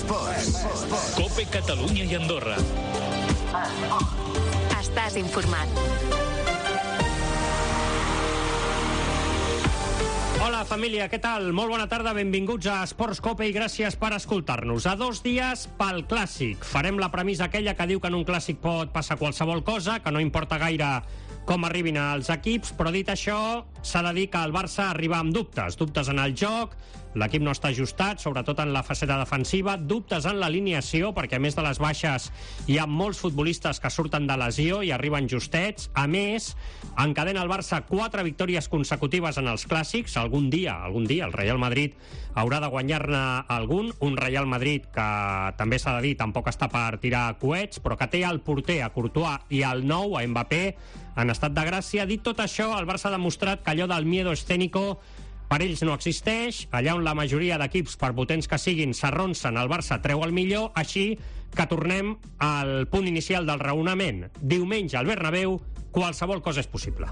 COPE Catalunya i Andorra. Estàs informat. Hola família, què tal? Molt bona tarda, benvinguts a Esports COPE i gràcies per escoltar-nos. A 2 dies pel Clàssic. Farem la premissa aquella que diu que en un Clàssic pot passar qualsevol cosa, que no importa gaire com arribin els equips, però dit això, s'ha de dir que el Barça arriba amb dubtes en el joc, l'equip no està ajustat, sobretot en la faceta defensiva, dubtes en l'alineació, perquè a més de les baixes hi ha molts futbolistes que surten de lesió i arriben justets. A més, encadena el Barça 4 victòries consecutives en els clàssics. Algun dia el Real Madrid haurà de guanyar-ne algun, un Real Madrid que també s'ha de dir tampoc està per tirar coets, però que té el porter a Courtois i el nou a Mbappé en estat de gràcia. Dit tot això, el Barça ha demostrat que allò del miedo escénico per ells no existeix. Allà on la majoria d'equips, per potents que siguin, s'arronsen, el Barça treu el millor, així que tornem al punt inicial del raonament. Diumenge al Bernabéu, qualsevol cosa és possible.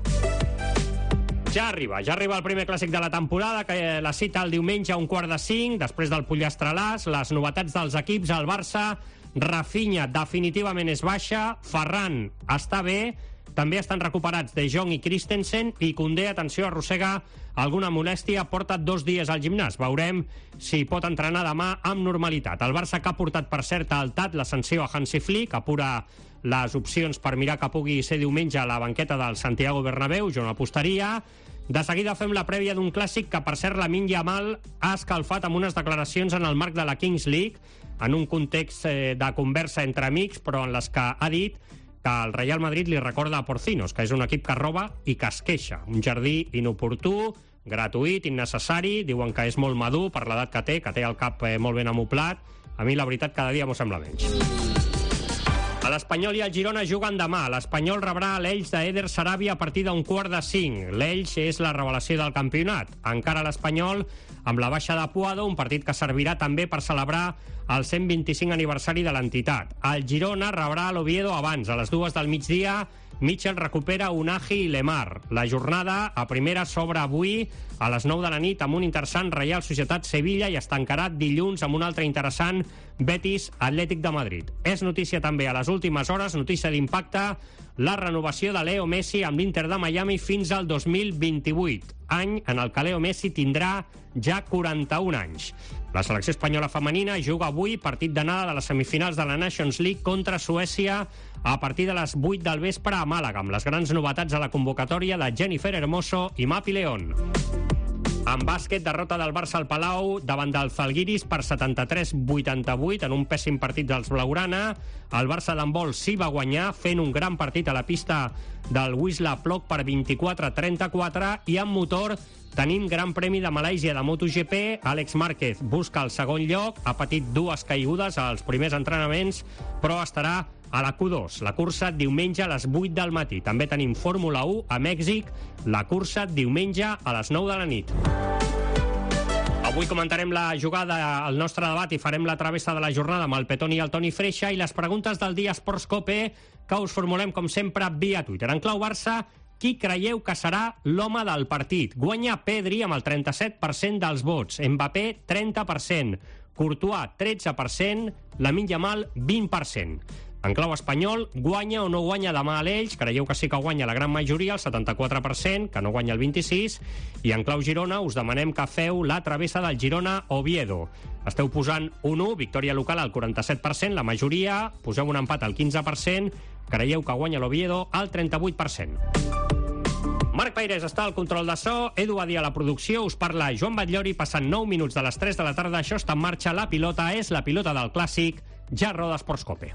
Ja arriba el primer clàssic de la temporada, que la cita el diumenge a 4:45, després del Pollastre-Las. Les novetats dels equips, el Barça, Rafinha definitivament és baixa, Ferran està bé, també estan recuperats De Jong i Christensen, i Koundé, atenció, arrossega alguna molèstia, porta 2 dies al gimnàs. Veurem si pot entrenar demà amb normalitat. El Barça, que ha portat per cert al TAT la sanció a Hansi Flick, apura les opcions per mirar que pugui ser diumenge a la banqueta del Santiago Bernabéu. Jo no apostaria. De seguida fem la prèvia d'un clàssic que, per cert, Lamine Yamal ha escalfat amb unes declaracions en el marc de la Kings League, en un context de conversa entre amics, però en les que ha dit que el Real Madrid li recorda a Porcinos, que és un equip que roba i que es queixa. Un jardí inoportú, gratuït, innecessari. Diuen que és molt madur per l'edat que té el cap molt ben amoplat. A mi la veritat cada dia m'ho sembla menys. L'Espanyol i el Girona juguen demà. L'Espanyol rebrà l'Elx d'Eder Sarabia a partir d'un 4:45. L'Elx és la revelació del campionat. Encara l'Espanyol amb la baixa de Puado, un partit que servirà també per celebrar el 125 aniversari de l'entitat. El Girona rebrà l'Oviedo abans, a les 2 del migdia. Mitchell recupera Unagi i Lemar. La jornada a primera s'obre avui a les 9 de la nit amb un interessant Reial Societat Sevilla i es tancarà dilluns amb un altre interessant Betis Atlètic de Madrid. És notícia també a les últimes hores, notícia d'impacte, la renovació de Leo Messi amb l'Inter de Miami fins al 2028, any en el que Leo Messi tindrà ja 41 anys. La selecció espanyola femenina juga avui partit d'anada de les semifinals de la Nations League contra Suècia a partir de les 8 del vespre a Màlaga, amb les grans novetats a la convocatòria de Jennifer Hermoso i Mapi León. En bàsquet, derrota del Barça al Palau davant del Zalgiris per 73-88 en un pèssim partit dels blaugrana. El Barça d'handbol sí va guanyar fent un gran partit a la pista del Wisla Plock per 24-34, i en motor tenim Gran Premi de Malàisia de MotoGP. Àlex Márquez busca el segon lloc, ha patit 2 caigudes als primers entrenaments, però estarà a la Q2. La cursa diumenge a les 8 del matí. També tenim Fórmula 1 a Mèxic, la cursa diumenge a les 9 de la nit. Avui comentarem la jugada, el nostre debat, i farem la travessa de la jornada amb el Petoni i el Toni Freixa, i les preguntes del dia Esports COPE, que us formulem com sempre via Twitter. En clau Barça, qui creieu que serà l'home del partit? Guanya Pedri amb el 37% dels vots, Mbappé 30%, Courtois 13%, Lamine Yamal 20%. En clau espanyol, guanya o no guanya demà a l'Elx? Creieu que sí que guanya la gran majoria, el 74%, que no guanya el 26%, i en clau Girona us demanem que feu la travessa del Girona-Oviedo. Esteu posant 1-1, victòria local al 47%, la majoria, poseu un empat al 15%, creieu que guanya l'Oviedo al 38%. Marc Pairés està al control de so, Edu Badia a la producció, us parla Joan Batllori, passant 9 minuts de les 3 de la tarda, això està en marxa, la pilota és la pilota del Clàssic, ja roda Esports COPE.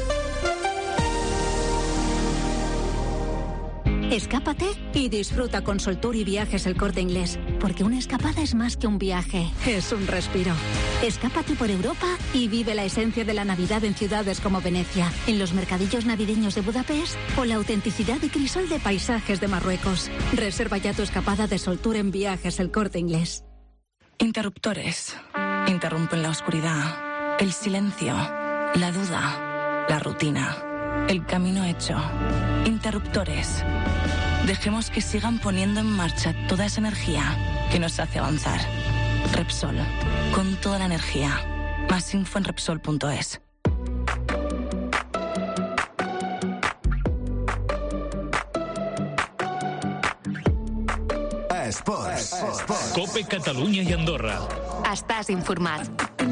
Escápate y disfruta con Soltour y Viajes El Corte Inglés, porque una escapada es más que un viaje, es un respiro. Escápate por Europa y vive la esencia de la Navidad en ciudades como Venecia, en los mercadillos navideños de Budapest o la autenticidad y crisol de paisajes de Marruecos. Reserva ya tu escapada de Soltour en Viajes El Corte Inglés. Interruptores. Interrumpen la oscuridad, el silencio, la duda, la rutina. El camino hecho. Interruptores. Dejemos que sigan poniendo en marcha toda esa energía que nos hace avanzar. Repsol, con toda la energía. Más info en Repsol.es. Esports. Cope Catalunya i Andorra. Estàs informat.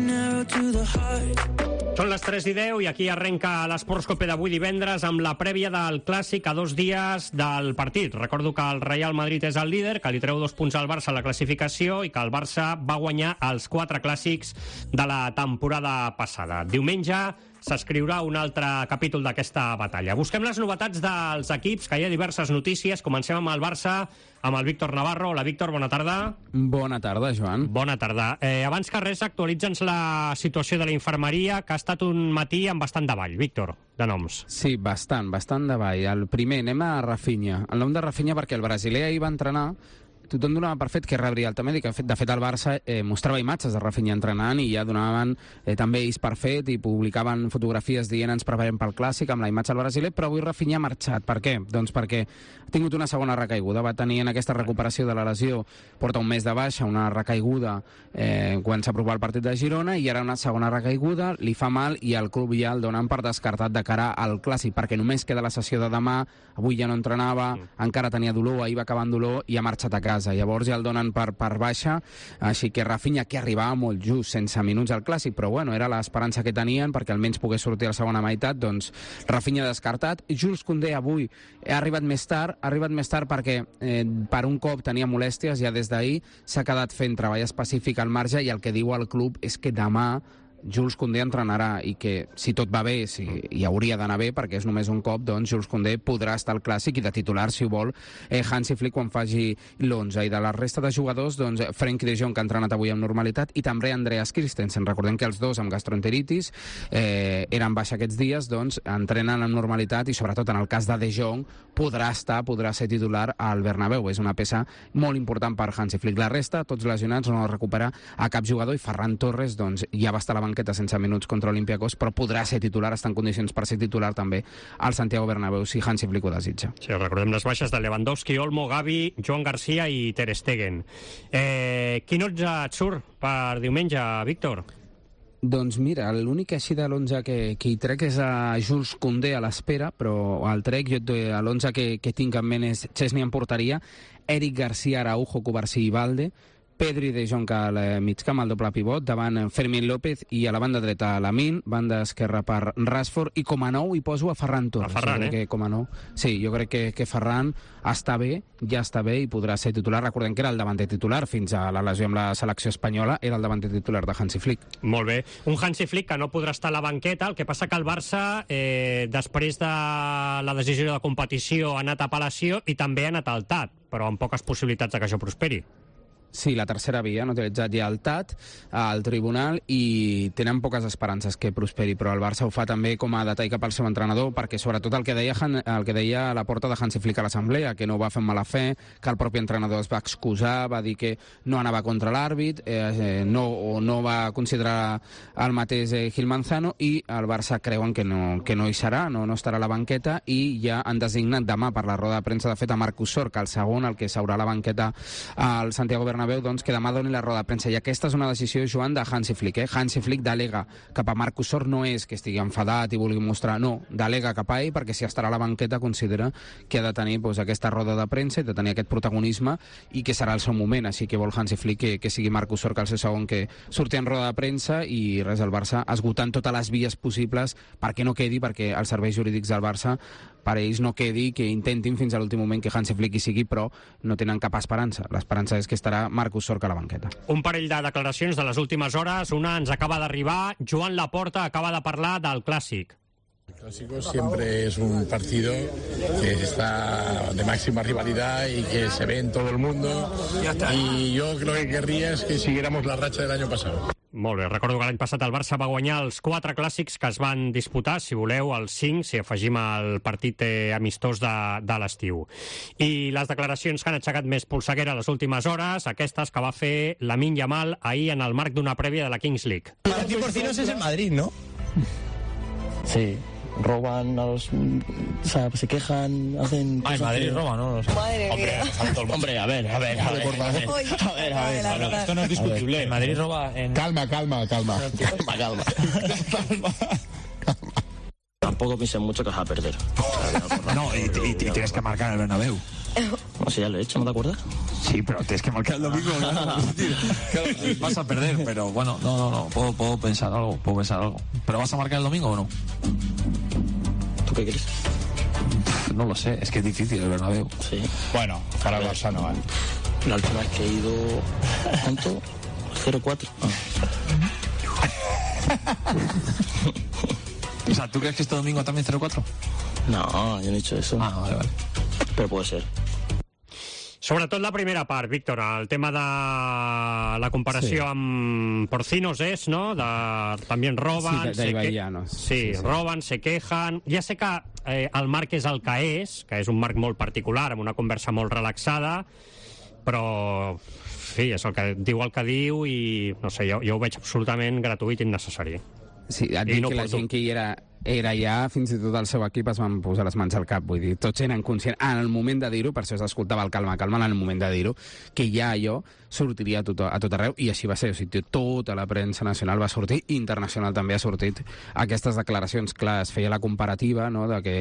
Són les 3:10 i aquí arrenca l'Esports Cope d'avui divendres amb la prèvia del Clàssic a 2 dies del partit. Recordo que el Real Madrid és el líder, que li treu 2 punts al Barça a la classificació i que el Barça va guanyar els 4 clàssics de la temporada passada. Diumenge s'escriurà un altre capítol d'aquesta batalla. Busquem les novetats dels equips, que hi ha diverses notícies. Comencem amb el Barça, amb el Víctor Navarro. Hola, Víctor, bona tarda. Bona tarda, Joan. Bona tarda. Abans que res, actualitza'ns la situació de la infermeria, que ha estat un matí amb bastant davall. Víctor, de noms. Sí, bastant davall. El primer, anem a Rafinha. El nom de Rafinha perquè el brasiler ahir va entrenar. Tothom donava per fet que rebria alta mèdica. De fet, el Barça mostrava imatges de Rafinha entrenant i ja donaven també ells per fet i publicaven fotografies dient ens preparem pel Clàssic amb la imatge del brasiler, però avui Rafinha ha marxat. Per què? Doncs perquè ha tingut una segona recaiguda. Va tenir en aquesta recuperació de la lesió, porta un mes de baixa, una recaiguda quan s'aprovava el partit de Girona i ara una segona recaiguda, li fa mal i el club ja el donen per descartat de cara al Clàssic, perquè només queda la sessió de demà, avui ja no entrenava, encara tenia dolor, ahir va acabar amb dolor i ha marxat a casa. Llavors ja el donen per baixa, així que Rafinha, que arribava molt just, sense minuts al Clàssic, però bueno, era l'esperança que tenien perquè almenys pogués sortir a la segona meitat, doncs Rafinha descartat. Jules Koundé avui ha arribat més tard perquè per un cop tenia molèsties, ja des d'ahir s'ha quedat fent treball específic al marge i el que diu el club és que demà Jules Koundé entrenarà i que, si tot va bé, i hauria d'anar bé, perquè és només un cop, doncs Jules Koundé podrà estar al Clàssic i de titular, si ho vol, Hansi Flick quan faci l'11. I de la resta de jugadors, doncs, Frenkie de Jong, que ha entrenat avui amb normalitat, i també Andreas Christensen. Recordem que els dos amb gastroenteritis eren baixa aquests dies, doncs entrenen amb normalitat i, sobretot, en el cas de De Jong, podrà ser titular al Bernabéu. És una peça molt important per Hansi Flick. La resta, tots lesionats, no recupera a cap jugador, i Ferran Torres, doncs, ja va estar a la banqueta sense minuts contra l'Olympiacos, però podrà ser titular, està en condicions per ser titular també al Santiago Bernabéu, si Hansi Flick ho desitja. Sí, recordem les baixes de Lewandowski, Olmo, Gavi, Joan Garcia i Ter Stegen. Quin 11 et surt per diumenge, Víctor? Doncs mira, l'únic així de l'11 que hi trec és a Jules Koundé a l'espera, però el trec, l'11 que tinc en ment és Chesney en porteria, Eric Garcia, Araujo, Covarsí i Valde, Pedri De Jong al migcamp, al doble pivot, davant Fermín López, i a la banda dreta Lamine, banda esquerra per Rashford, i com a nou hi poso a Ferran Torres. Jo crec que Ferran està bé, ja està bé i podrà ser titular. Recordem que era el davanter titular fins a la lesió amb la selecció espanyola, era el davanter titular de Hansi Flick. Molt bé. Un Hansi Flick que no podrà estar a la banqueta, el que passa que el Barça, després de la decisió de competició, ha anat a apel·lació i també ha anat al TAT, però amb poques possibilitats de que això prosperi. Sí, la tercera via, han utilitzat ja el TAT al tribunal i tenen poques esperances que prosperi, però el Barça ho fa també com a detall cap al seu entrenador, perquè sobretot el que deia a la porta de Hansi Flick a l'assemblea, que no ho va fer amb mala fe, que el propi entrenador es va excusar, va dir que no anava contra l'àrbit, no va considerar el mateix Gil Manzano, i el Barça creuen que no hi serà, no estarà a la banqueta, i ja han designat demà per la roda de premsa, de fet, a Marcus Sor, que el segon, el que s'haurà a la banqueta al Santiago Bernabéu, doncs, que demà doni la roda de premsa. I aquesta és una decisió, Joan, de Hansi Flick. Hansi Flick delega cap a Marcus Sor, no és que estigui enfadat i vulgui mostrar, no, delega cap a ell, perquè si estarà a la banqueta considera que ha de tenir aquesta roda de premsa i de tenir aquest protagonisme, i que serà el seu moment. Així que vol Hansi Flick que sigui Marcus Sor, que el seu segon, que surti en roda de premsa, i res, el Barça esgotant totes les vies possibles perquè no quedi, perquè els serveis jurídics del Barça, per ells no quedi, que intentin fins a l'últim moment que Hansi Flick hi sigui, però no tenen cap esperança. L'esperança és que estarà Marcus Sor a la banqueta. Un parell de declaracions de les últimes hores. Una ens acaba d'arribar. Joan Laporta acaba de parlar del Clàssic. El Clásico siempre es un partido que está de máxima rivalidad y que se ve en todo el mundo. Y yo lo que querría es que siguiéramos la racha del año pasado. Molt bé, recordo que l'any passat el Barça va guanyar els 4 clàssics que es van disputar, si voleu, els 5, si afegim el partit amistós de l'estiu. I les declaracions que han aixecat més polseguera les últimes hores, aquestes que va fer Lamine Yamal ahir en el marc d'una prèvia de la Kings League. El 100% es el Madrid, ¿no? Sí. roban a los... O sea, se quejan, hacen... Ah, en Madrid roban, ¿no? Madre mía. Hombre, a ver. Esto no es discutible. En Madrid roba en... Calma. Tampoco piensen mucho que vas a perder. No, y tienes que marcar en el Bernabéu. No sé, ya lo he hecho, ¿no te acuerdas? Sí, pero tienes que marcar el domingo. Claro, vas a perder, pero bueno, no. Puedo pensar algo. ¿Pero vas a marcar el domingo o no? ¿Tú qué crees? No lo sé, es que es difícil el Bernabéu. Sí. Bueno, para el Barça no, ¿eh? La última vez que he ido... ¿Cuánto? 0-4. O sea, ¿tú crees que este domingo también 0-4? No, yo no he dicho eso. Ah, vale. Però pot ser. Sobretot la primera part, Víctor, el tema de la comparació amb Porcinos és, no? També roben... Sí, d'Ibayanos. Sí, roben, se quejan... Ja sé que el marc és el que és un marc molt particular, amb una conversa molt relaxada, però... Sí, és el que diu i, no sé, jo ho veig absolutament gratuït i innecessari. Sí, et dic que la gent que hi era allà, fins i tot el seu equip es van posar les mans al cap, vull dir, tots eren conscients, en el moment de dir-ho, per això s'escoltava el calma, en el moment de dir-ho, que ja allò sortiria a tot arreu, i així va ser, o sigui, tota la premsa nacional va sortir, internacional també ha sortit aquestes declaracions, clar, es feia la comparativa, no?, de que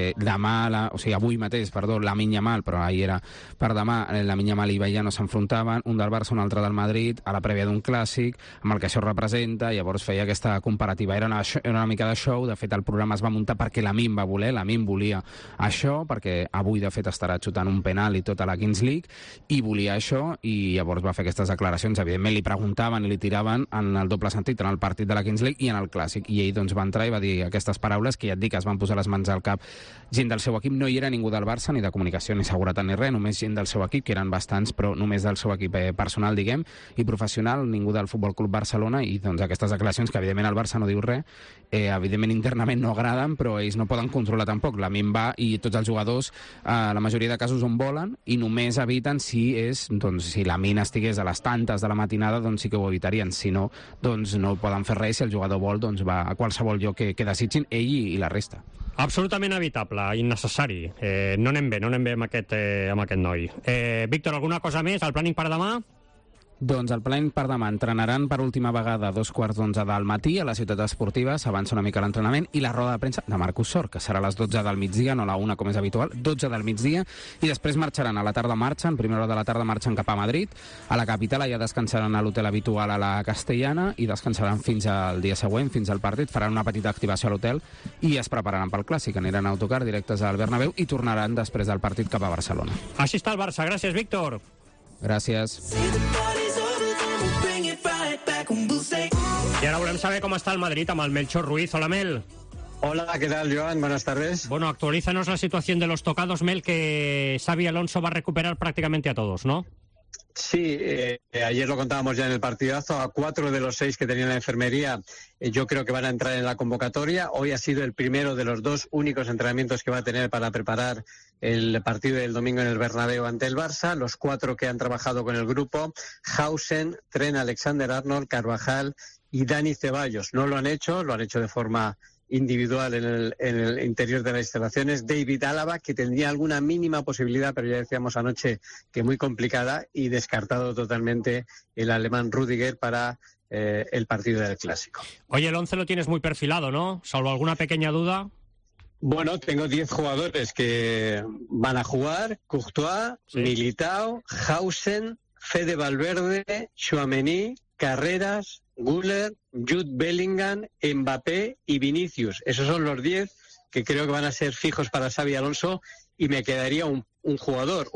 avui mateix, Lamine Yamal, però ahir era per demà, Lamine Yamal i Ibayanos s'enfrontaven, un del Barça, un altre del Madrid, a la prèvia d'un clàssic, amb el que això representa, llavors feia aquesta comparativa, era una mica de show, de fet el programa es va muntar perquè Lamine va voler, Lamine volia això, perquè avui de fet estarà xutant un penal i tota la Kings League, i volia això, i llavors va fer aquestes declaracions, evidentment li preguntaven i li tiraven en el doble sentit, en el partit de la Kings League i en el clàssic, i ell doncs va entrar i va dir aquestes paraules que ja et dic, es van posar les mans al cap gent del seu equip, no hi era ningú del Barça, ni de comunicació, ni seguretat, ni res, només gent del seu equip, que eren bastants, però només del seu equip personal, diguem, i professional, ningú del Futbol Club Barcelona, i doncs aquestes declaracions que evidentment el Barça no diu res, evidentment internament no agraden, però ells no poden controlar tampoc. Lamine va i tots els jugadors, la majoria de casos on volen, i només eviten si Lamine estigués a les tantes de la matinada, doncs sí que ho evitarien. Si no, doncs no poden fer res. Si el jugador vol, doncs va a qualsevol lloc que desitgin, ell i la resta. Absolutament evitable, innecessari. No anem bé amb aquest noi. Víctor, alguna cosa més? El plàning per demà? Doncs el planning per demà entrenaran per última vegada a 2:15 del matí a la ciutat esportiva, s'avança una mica l'entrenament, i la roda de premsa de Marcus Sort, que serà a les 12 del migdia, no a la 1 com és habitual, 12 del migdia, i després marxaran a la tarda, primera hora de la tarda marxen cap a Madrid, a la capital, allà descansaran a l'hotel habitual a la Castellana i descansaran fins al dia següent, fins al partit, faran una petita activació a l'hotel i es prepararan pel clàssic, aniran a autocar directes al Bernabéu i tornaran després del partit cap a Barcelona. Així està el Barça, gràcies Víctor. Gràcies. Y ahora volvemos a ver cómo está el Madrid amb el Melchor Ruiz. Hola, Mel. Hola, ¿qué tal, Joan? Buenas tardes. Bueno, actualízanos la situación de los tocados, Mel, que Xavi Alonso va a recuperar prácticamente a todos, ¿no? Sí, ayer lo contábamos ya en el partidazo, a 4 de los 6 que tenían la enfermería yo creo que van a entrar en la convocatoria. Hoy ha sido el primero de los 2 únicos entrenamientos que va a tener para preparar el partido del domingo en el Bernabéu ante el Barça. Los 4 que han trabajado con el grupo, Hausen, Trent Alexander-Arnold, Carvajal y Dani Ceballos. No lo han hecho de forma individual en el interior de las instalaciones. David Álava, que tendría alguna mínima posibilidad, pero ya decíamos anoche que muy complicada, y descartado totalmente el alemán Rüdiger para el partido del Clásico. Oye, el 11 lo tienes muy perfilado, ¿no? Salvo alguna pequeña duda. Bueno, tengo 10 jugadores que van a jugar: Courtois, sí, Militao, Hausen, Fede Valverde, Tchouaméni, Carreras, Güler, Jude Bellingham, Mbappé y Vinicius. Esos son los 10 que creo que van a ser fijos para Xabi Alonso, y me quedaría un jugador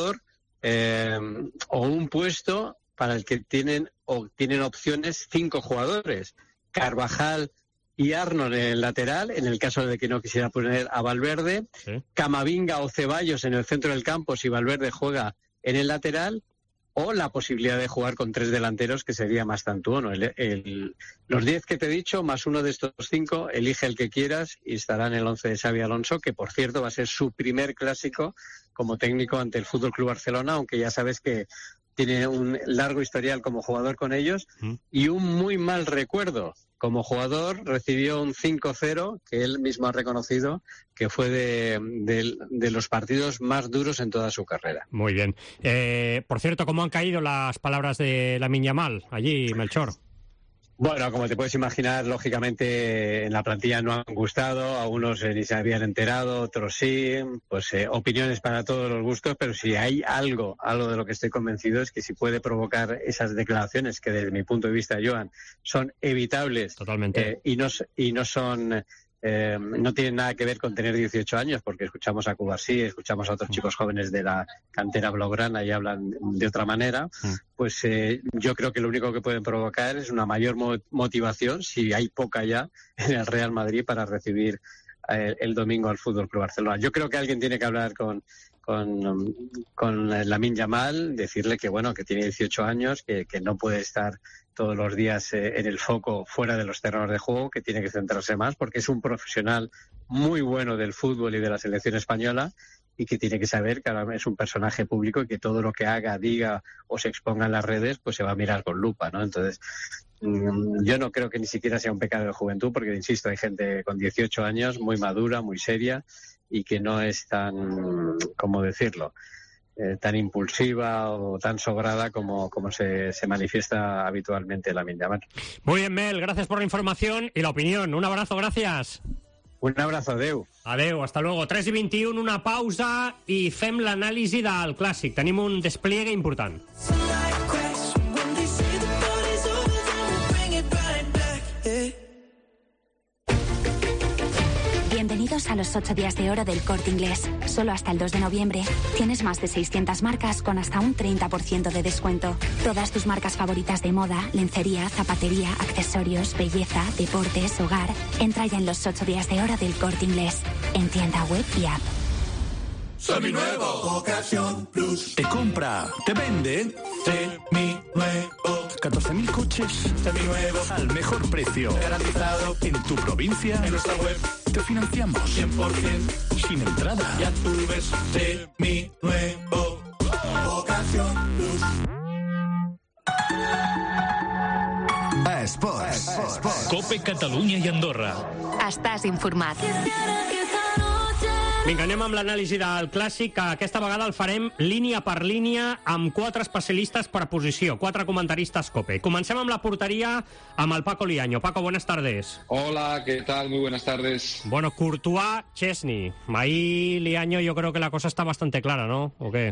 o un puesto para el que tienen opciones 5 jugadores. Carvajal y Arnold en el lateral, en el caso de que no quisiera poner a Valverde. Sí. Camavinga o Ceballos en el centro del campo si Valverde juega en el lateral, o la posibilidad de jugar con 3 delanteros, que sería más tantuono. Los 10 que te he dicho, más uno de estos 5, elige el que quieras y estará en el 11 de Xabi Alonso, que por cierto va a ser su primer clásico como técnico ante el Fútbol Club Barcelona, aunque ya sabes que tiene un largo historial como jugador con ellos y un muy mal recuerdo. Como jugador recibió un 5-0 que él mismo ha reconocido que fue de los partidos más duros en toda su carrera. Muy bien. Por cierto, ¿cómo han caído las palabras de Lamine Yamal allí, Melchor? Bueno, como te puedes imaginar, lógicamente en la plantilla no han gustado, algunos ni se habían enterado, otros sí, pues opiniones para todos los gustos, pero si hay algo de lo que estoy convencido es que si puede provocar esas declaraciones que desde mi punto de vista, Joan, son evitables. Totalmente. Y no son... no tienen nada que ver con tener 18 años, porque escuchamos a Cubarsí, escuchamos a otros chicos jóvenes de la cantera blaugrana y hablan de otra manera, pues yo creo que lo único que pueden provocar es una mayor motivación, si hay poca ya, en el Real Madrid para recibir el domingo al Fútbol Club Barcelona. Yo creo que alguien tiene que hablar con Lamine Yamal, decirle que bueno, que tiene 18 años, que no puede estar todos los días en el foco fuera de los terrenos de juego, que tiene que centrarse más porque es un profesional muy bueno del fútbol y de la selección española y que tiene que saber que ahora es un personaje público y que todo lo que haga, diga o se exponga en las redes pues se va a mirar con lupa, ¿no? Entonces yo no creo que ni siquiera sea un pecado de juventud porque, insisto, hay gente con 18 años muy madura, muy seria y que no es tan, ¿cómo decirlo?, tan impulsiva o tan sobrada como se manifiesta habitualmente Lamine Yamal. Muy bien, Mel, gracias por la información y la opinión. Un abrazo, gracias. Un abrazo, adeu. Adeu, hasta luego. 3:21, una pausa i fem l'anàlisi del Clàssic. Tenim un despliegue important. Bienvenidos a los 8 días de oro del Corte Inglés. Solo hasta el 2 de noviembre tienes más de 600 marcas con hasta un 30% de descuento. Todas tus marcas favoritas de moda, lencería, zapatería, accesorios, belleza, deportes, hogar. Entra ya en los 8 días de oro del Corte Inglés. En tienda web y app. Seminuevo, Ocasión Plus. Te compra, te vende. Seminuevo. 14.000 coches. Seminuevos. Al mejor precio. Garantizado. En tu provincia. En nuestra web. Te financiamos. 100%. Sin entrada. Ya tú ves. Seminuevo. Ocasión Plus. Esports. Cope Catalunya i Andorra. Estàs informat. Vinga, anem amb l'anàlisi del Clàssic, que aquesta vegada el farem línia per línia amb 4 especialistes per posició, 4 comentaristas COPE. Comencem amb la porteria amb el Paco Liaño. Paco, buenas tardes. Hola, ¿qué tal? Muy buenas tardes. Bueno, Courtois, Chesney. Ahí, Liaño, yo creo que la cosa está bastante clara, ¿no? ¿O qué?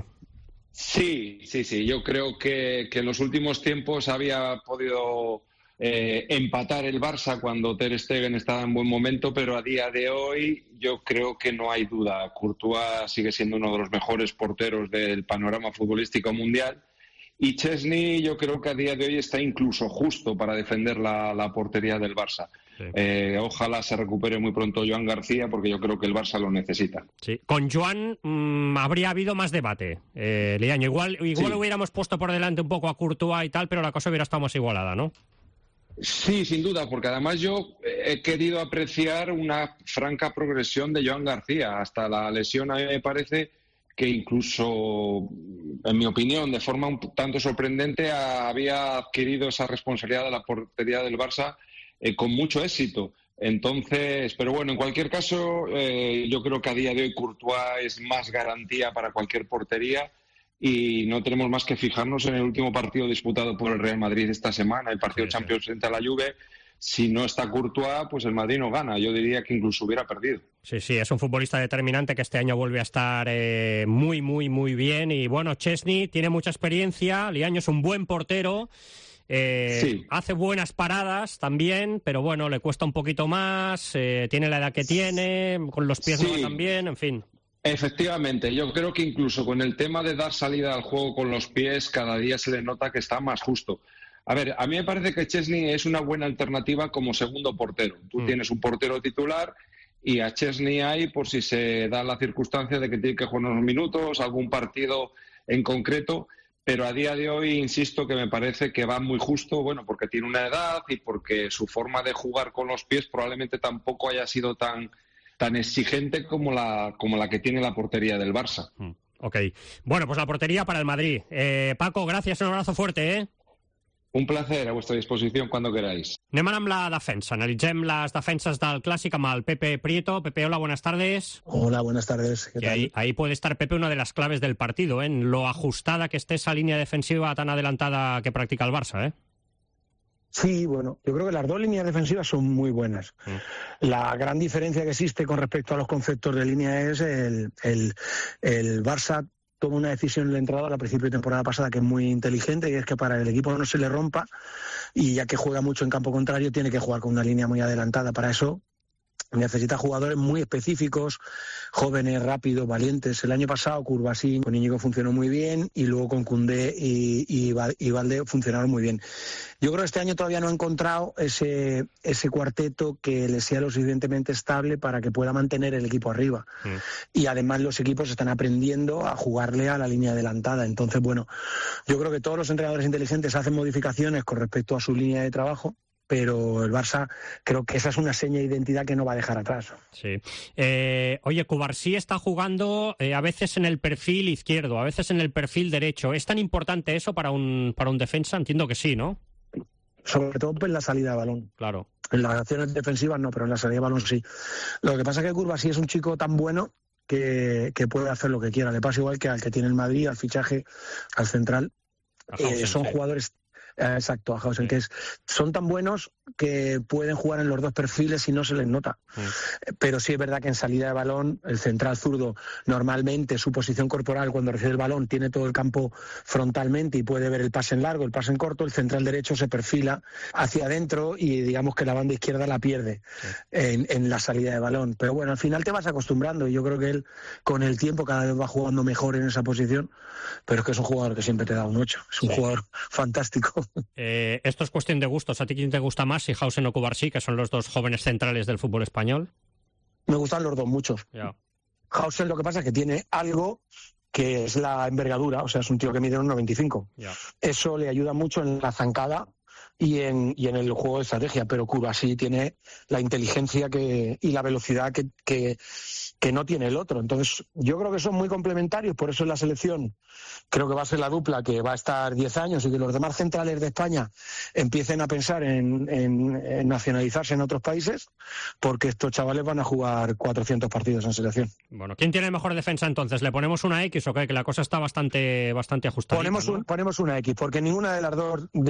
Sí. Yo creo que en los últimos tiempos había podido empatar el Barça cuando Ter Stegen estaba en buen momento, pero a día de hoy yo creo que no hay duda. Courtois sigue siendo uno de los mejores porteros del panorama futbolístico mundial y Chesney yo creo que a día de hoy está incluso justo para defender la portería del Barça. Sí. Ojalá se recupere muy pronto Joan García porque yo creo que el Barça lo necesita. Sí. Con Joan habría habido más debate, Liaño. Igual sí. Hubiéramos puesto por delante un poco a Courtois y tal, pero la cosa hubiera estado más igualada, ¿no? Sí, sin duda, porque además yo he querido apreciar una franca progresión de Joan García. Hasta la lesión a mí me parece que incluso, en mi opinión, de forma un tanto sorprendente, había adquirido esa responsabilidad de la portería del Barça con mucho éxito. Entonces, pero bueno, en cualquier caso, yo creo que a día de hoy Courtois es más garantía para cualquier portería. Y no tenemos más que fijarnos en el último partido disputado por el Real Madrid esta semana, el partido Champions frente a la Juve. Si no está Courtois, pues el Madrid no gana. Yo diría que incluso hubiera perdido. Sí, es un futbolista determinante que este año vuelve a estar muy, muy, muy bien. Y bueno, Chesney tiene mucha experiencia, Liaño es un buen portero. Hace buenas paradas también, pero bueno, le cuesta un poquito más, tiene la edad que tiene, con los pies no va tan bien, en fin. Efectivamente, yo creo que incluso con el tema de dar salida al juego con los pies, cada día se le nota que está más justo. A ver, a mí me parece que Chesney es una buena alternativa como segundo portero. Tú tienes un portero titular y a Chesney hay por si se da la circunstancia de que tiene que jugar unos minutos, algún partido en concreto, pero a día de hoy insisto que me parece que va muy justo, bueno, porque tiene una edad y porque su forma de jugar con los pies probablemente tampoco haya sido tan exigente como la que tiene la portería del Barça. Ok. Bueno, pues la portería para el Madrid. Paco, gracias, un abrazo fuerte, ¿eh? Un placer, a vuestra disposición cuando queráis. Anem amb la defensa. Analitzem les defenses del Clàssic amb el Pepe Prieto. Pepe, hola, buenas tardes. Hola, buenas tardes. ¿Qué tal? Ahí puede estar, Pepe, una de las claves del partido, ¿eh? En lo ajustada que esté esa línea defensiva tan adelantada que practica el Barça, ¿eh? Sí, bueno, yo creo que las dos líneas defensivas son muy buenas. La gran diferencia que existe con respecto a los conceptos de línea es el Barça toma una decisión en la entrada al principio de temporada pasada que es muy inteligente, y es que para que el equipo no se le rompa, y ya que juega mucho en campo contrario, tiene que jugar con una línea muy adelantada. Para eso necesita jugadores muy específicos, jóvenes, rápidos, valientes. El año pasado Curbasí con Íñigo funcionó muy bien, y luego con Koundé y Valde funcionaron muy bien. Yo creo que este año todavía no ha encontrado ese cuarteto que le sea lo suficientemente estable para que pueda mantener el equipo arriba. Y además los equipos están aprendiendo a jugarle a la línea adelantada. Entonces, bueno, yo creo que todos los entrenadores inteligentes hacen modificaciones con respecto a su línea de trabajo, pero el Barça creo que esa es una seña de identidad que no va a dejar atrás. Sí. Oye, Cubarsí está jugando a veces en el perfil izquierdo, a veces en el perfil derecho. ¿Es tan importante eso para un defensa? Entiendo que sí, ¿no? Sobre todo en la salida de balón. Claro. En las acciones defensivas no, pero en la salida de balón sí. Lo que pasa es que Cubarsí es un chico tan bueno que puede hacer lo que quiera. Le pasa igual que al que tiene el Madrid, al fichaje, al central. Son jugadores... Exacto, a Hausen, que son tan buenos que pueden jugar en los dos perfiles y no se les nota. Pero sí es verdad que en salida de balón, el central zurdo, normalmente su posición corporal cuando recibe el balón tiene todo el campo frontalmente y puede ver el pase en largo, el pase en corto. El central derecho se perfila hacia adentro y digamos que la banda izquierda la pierde en la salida de balón. Pero bueno, al final te vas acostumbrando, y yo creo que él con el tiempo cada vez va jugando mejor en esa posición, pero es que es un jugador que siempre te da un 8, es un jugador fantástico. Esto es cuestión de gustos. ¿A ti quién te gusta más, si Hausen o Cubarsí, que son los dos jóvenes centrales del fútbol español? Me gustan los dos mucho. Hausen, lo que pasa es que tiene algo que es la envergadura, o sea, es un tío que mide 1,95. Eso le ayuda mucho en la zancada y en el juego de estrategia, pero Cubarsí tiene la inteligencia y la velocidad que no tiene el otro. Entonces, yo creo que son muy complementarios, por eso en la selección creo que va a ser la dupla que va a estar 10 años, y que los demás centrales de España empiecen a pensar en nacionalizarse en otros países, porque estos chavales van a jugar 400 partidos en selección. Bueno, ¿quién tiene mejor defensa entonces? ¿Le ponemos una X o qué? Que la cosa está bastante ajustada. Ponemos una X, porque ninguna de las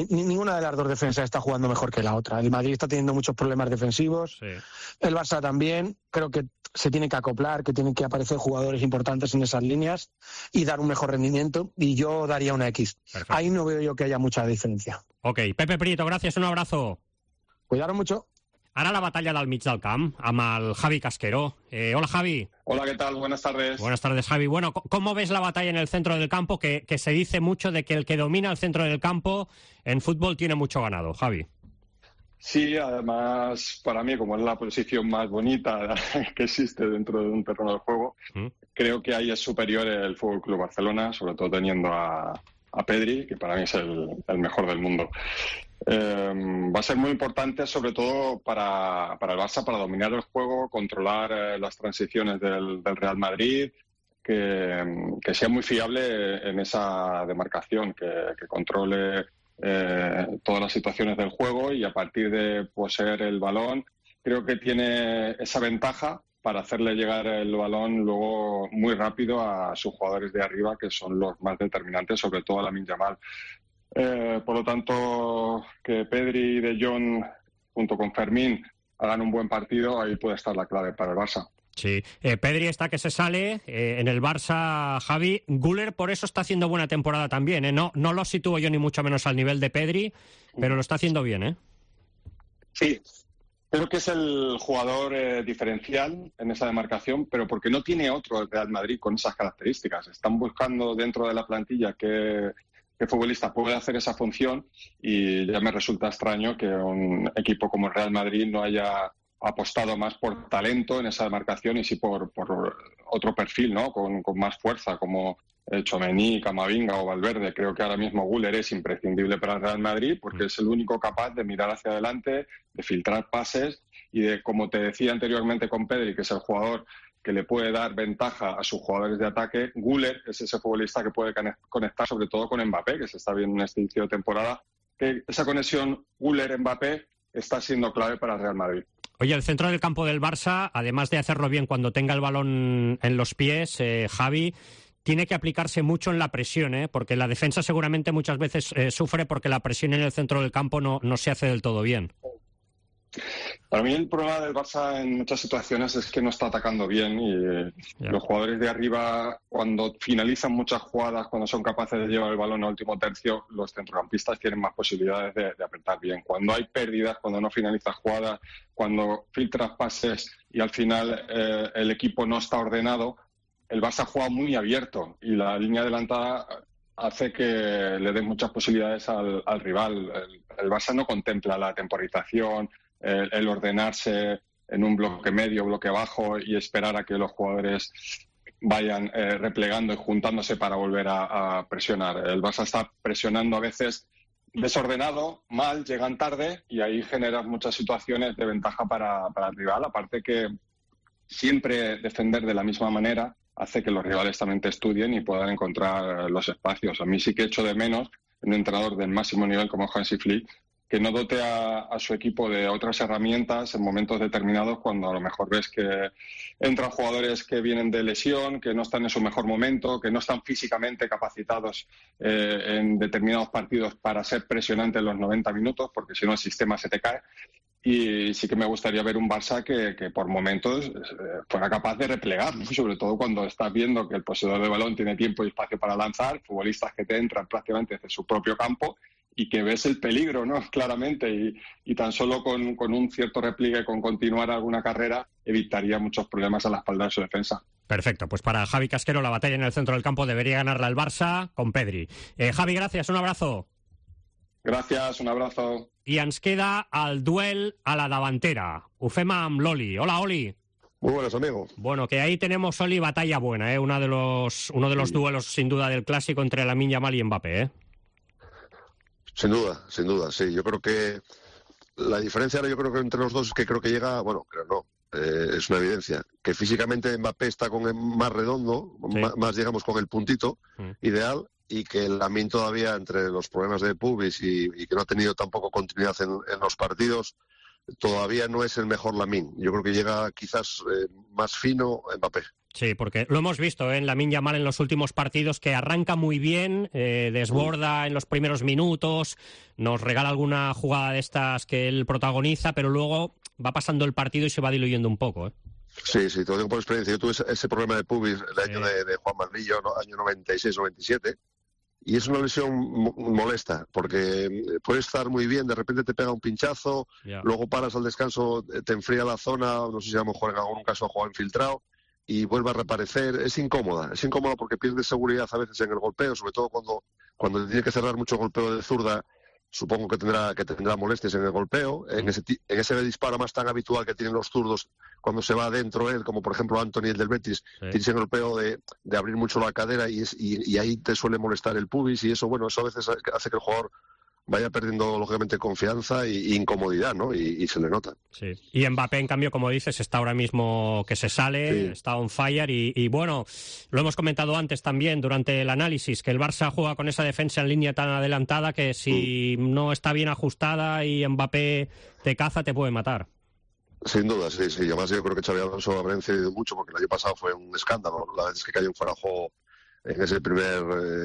dos defensas está jugando mejor que la otra. El Madrid está teniendo muchos problemas defensivos, el Barça también. Creo que se tiene que acoplar, que tienen que aparecer jugadores importantes en esas líneas y dar un mejor rendimiento, y yo daría una X. Perfecto. Ahí no veo yo que haya mucha diferencia. Ok, Pepe Prieto, gracias, un abrazo. Cuidaros mucho. Ara la batalla del mig del camp amb el Javi Casquero. Hola, Javi. Hola, ¿qué tal? Buenas tardes. Buenas tardes, Javi. Bueno, ¿cómo ves la batalla en el centro del campo? Que se dice mucho de que el que domina el centro del campo en fútbol tiene mucho ganado, Javi. Sí, además, para mí, como es la posición más bonita que existe dentro de un terreno de juego, creo que ahí es superior el FC Barcelona, sobre todo teniendo a Pedri, que para mí es el mejor del mundo. Va a ser muy importante, sobre todo para el Barça, para dominar el juego, controlar las transiciones del Real Madrid, que sea muy fiable en esa demarcación, que controle todas las situaciones del juego, y a partir de poseer el balón creo que tiene esa ventaja para hacerle llegar el balón luego muy rápido a sus jugadores de arriba, que son los más determinantes, sobre todo a Lamine Yamal. Por lo tanto, que Pedri y De Jong junto con Fermín hagan un buen partido, ahí puede estar la clave para el Barça. Sí, Pedri está que se sale en el Barça, Javi. Güler por eso está haciendo buena temporada también, ¿eh? No lo sitúo yo ni mucho menos al nivel de Pedri, pero lo está haciendo bien, ¿eh? Sí, creo que es el jugador diferencial en esa demarcación, pero porque no tiene otro el Real Madrid con esas características. Están buscando dentro de la plantilla qué futbolista puede hacer esa función, y ya me resulta extraño que un equipo como el Real Madrid no haya apostado más por talento en esa demarcación y sí por otro perfil, ¿no? Con más fuerza, como Tchouaméni, Camavinga o Valverde. Creo que ahora mismo Güler es imprescindible para el Real Madrid, porque es el único capaz de mirar hacia adelante, de filtrar pases y de, como te decía anteriormente con Pedri, que es el jugador que le puede dar ventaja a sus jugadores de ataque. Güler es ese futbolista que puede conectar sobre todo con Mbappé, que se está viendo en este inicio de temporada, que esa conexión Güler-Mbappé está siendo clave para el Real Madrid. Oye, el centro del campo del Barça, además de hacerlo bien cuando tenga el balón en los pies, Javi, tiene que aplicarse mucho en la presión, porque la defensa seguramente muchas veces sufre porque la presión en el centro del campo no se hace del todo bien. Para mí el problema del Barça en muchas situaciones es que no está atacando bien y los jugadores de arriba, cuando finalizan muchas jugadas, cuando son capaces de llevar el balón al último tercio, los centrocampistas tienen más posibilidades de apretar bien. Cuando hay pérdidas, cuando no finalizas jugadas, cuando filtras pases y al final el equipo no está ordenado, el Barça juega muy abierto y la línea adelantada hace que le den muchas posibilidades al rival. El Barça no contempla la temporización, el ordenarse en un bloque medio, bloque bajo y esperar a que los jugadores vayan replegando y juntándose para volver a presionar. El Barça está presionando a veces desordenado, mal, llegan tarde y ahí generas muchas situaciones de ventaja para el rival. Aparte que siempre defender de la misma manera hace que los rivales también te estudien y puedan encontrar los espacios. A mí sí que echo de menos un entrenador del máximo nivel como Hansi Flick que no dote a su equipo de otras herramientas en momentos determinados cuando a lo mejor ves que entran jugadores que vienen de lesión, que no están en su mejor momento, que no están físicamente capacitados en determinados partidos para ser presionantes en los 90 minutos, porque si no el sistema se te cae. Y sí que me gustaría ver un Barça que por momentos fuera capaz de replegar, ¿no? Sobre todo cuando estás viendo que el poseedor de balón tiene tiempo y espacio para lanzar, futbolistas que te entran prácticamente desde su propio campo y que ves el peligro, ¿no? Claramente, y tan solo con un cierto repliegue, con continuar alguna carrera, evitaría muchos problemas a la espalda de su defensa. Perfecto, pues para Javi Casquero la batalla en el centro del campo debería ganarla el Barça con Pedri. Javi, gracias, un abrazo. Gràcies, un abrazo. I ens queda el duel a la davantera. Ho fem amb l'Oli. Hola, Oli. Muy buenos, amigo. Bueno, que ahí tenemos, Oli, batalla buena, uno de los duelos, sin duda, del clásico entre Lamine Yamal y Mbappé, Sin duda, sí. Yo creo que la diferencia ahora, yo creo que entre los dos es que creo que llega, bueno, creo no, es una evidencia, que físicamente Mbappé está con el más redondo, sí, más digamos con el puntito ideal, y que Lamine todavía, entre los problemas de pubis y que no ha tenido tampoco continuidad en los partidos, todavía no es el mejor Lamine. Yo creo que llega quizás más fino Mbappé. Sí, porque lo hemos visto en Lamine Yamal en los últimos partidos, que arranca muy bien, desborda en los primeros minutos, nos regala alguna jugada de estas que él protagoniza, pero luego va pasando el partido y se va diluyendo un poco, Sí, te lo digo por experiencia. Yo tuve ese problema de pubis el año de Juan Manrillo, año 96-97, y es una lesión molesta, porque puedes estar muy bien, de repente te pega un pinchazo, luego paras al descanso, te enfría la zona, no sé si a lo mejor en algún caso ha jugado infiltrado, y vuelve a reaparecer. Es incómoda porque pierdes seguridad a veces en el golpeo, sobre todo cuando te tiene que cerrar mucho golpeo de zurda. Supongo que tendrá molestias en el golpeo, en ese disparo más tan habitual que tienen los zurdos cuando se va adentro él, como por ejemplo Anthony, el del Betis, tiene ese golpeo de abrir mucho la cadera y ahí te suele molestar el pubis, y eso a veces hace que el jugador vaya perdiendo lógicamente confianza e incomodidad, ¿no? Y se le nota. Sí. Y Mbappé, en cambio, como dices, está ahora mismo que se sale, está on fire y bueno, lo hemos comentado antes también durante el análisis, que el Barça juega con esa defensa en línea tan adelantada que si no está bien ajustada y Mbappé te caza, te puede matar. Sin duda, sí. Además yo creo que Xabi Alonso habrá incidido mucho porque el año pasado fue un escándalo. La vez que cayó en fuera de juego en ese primer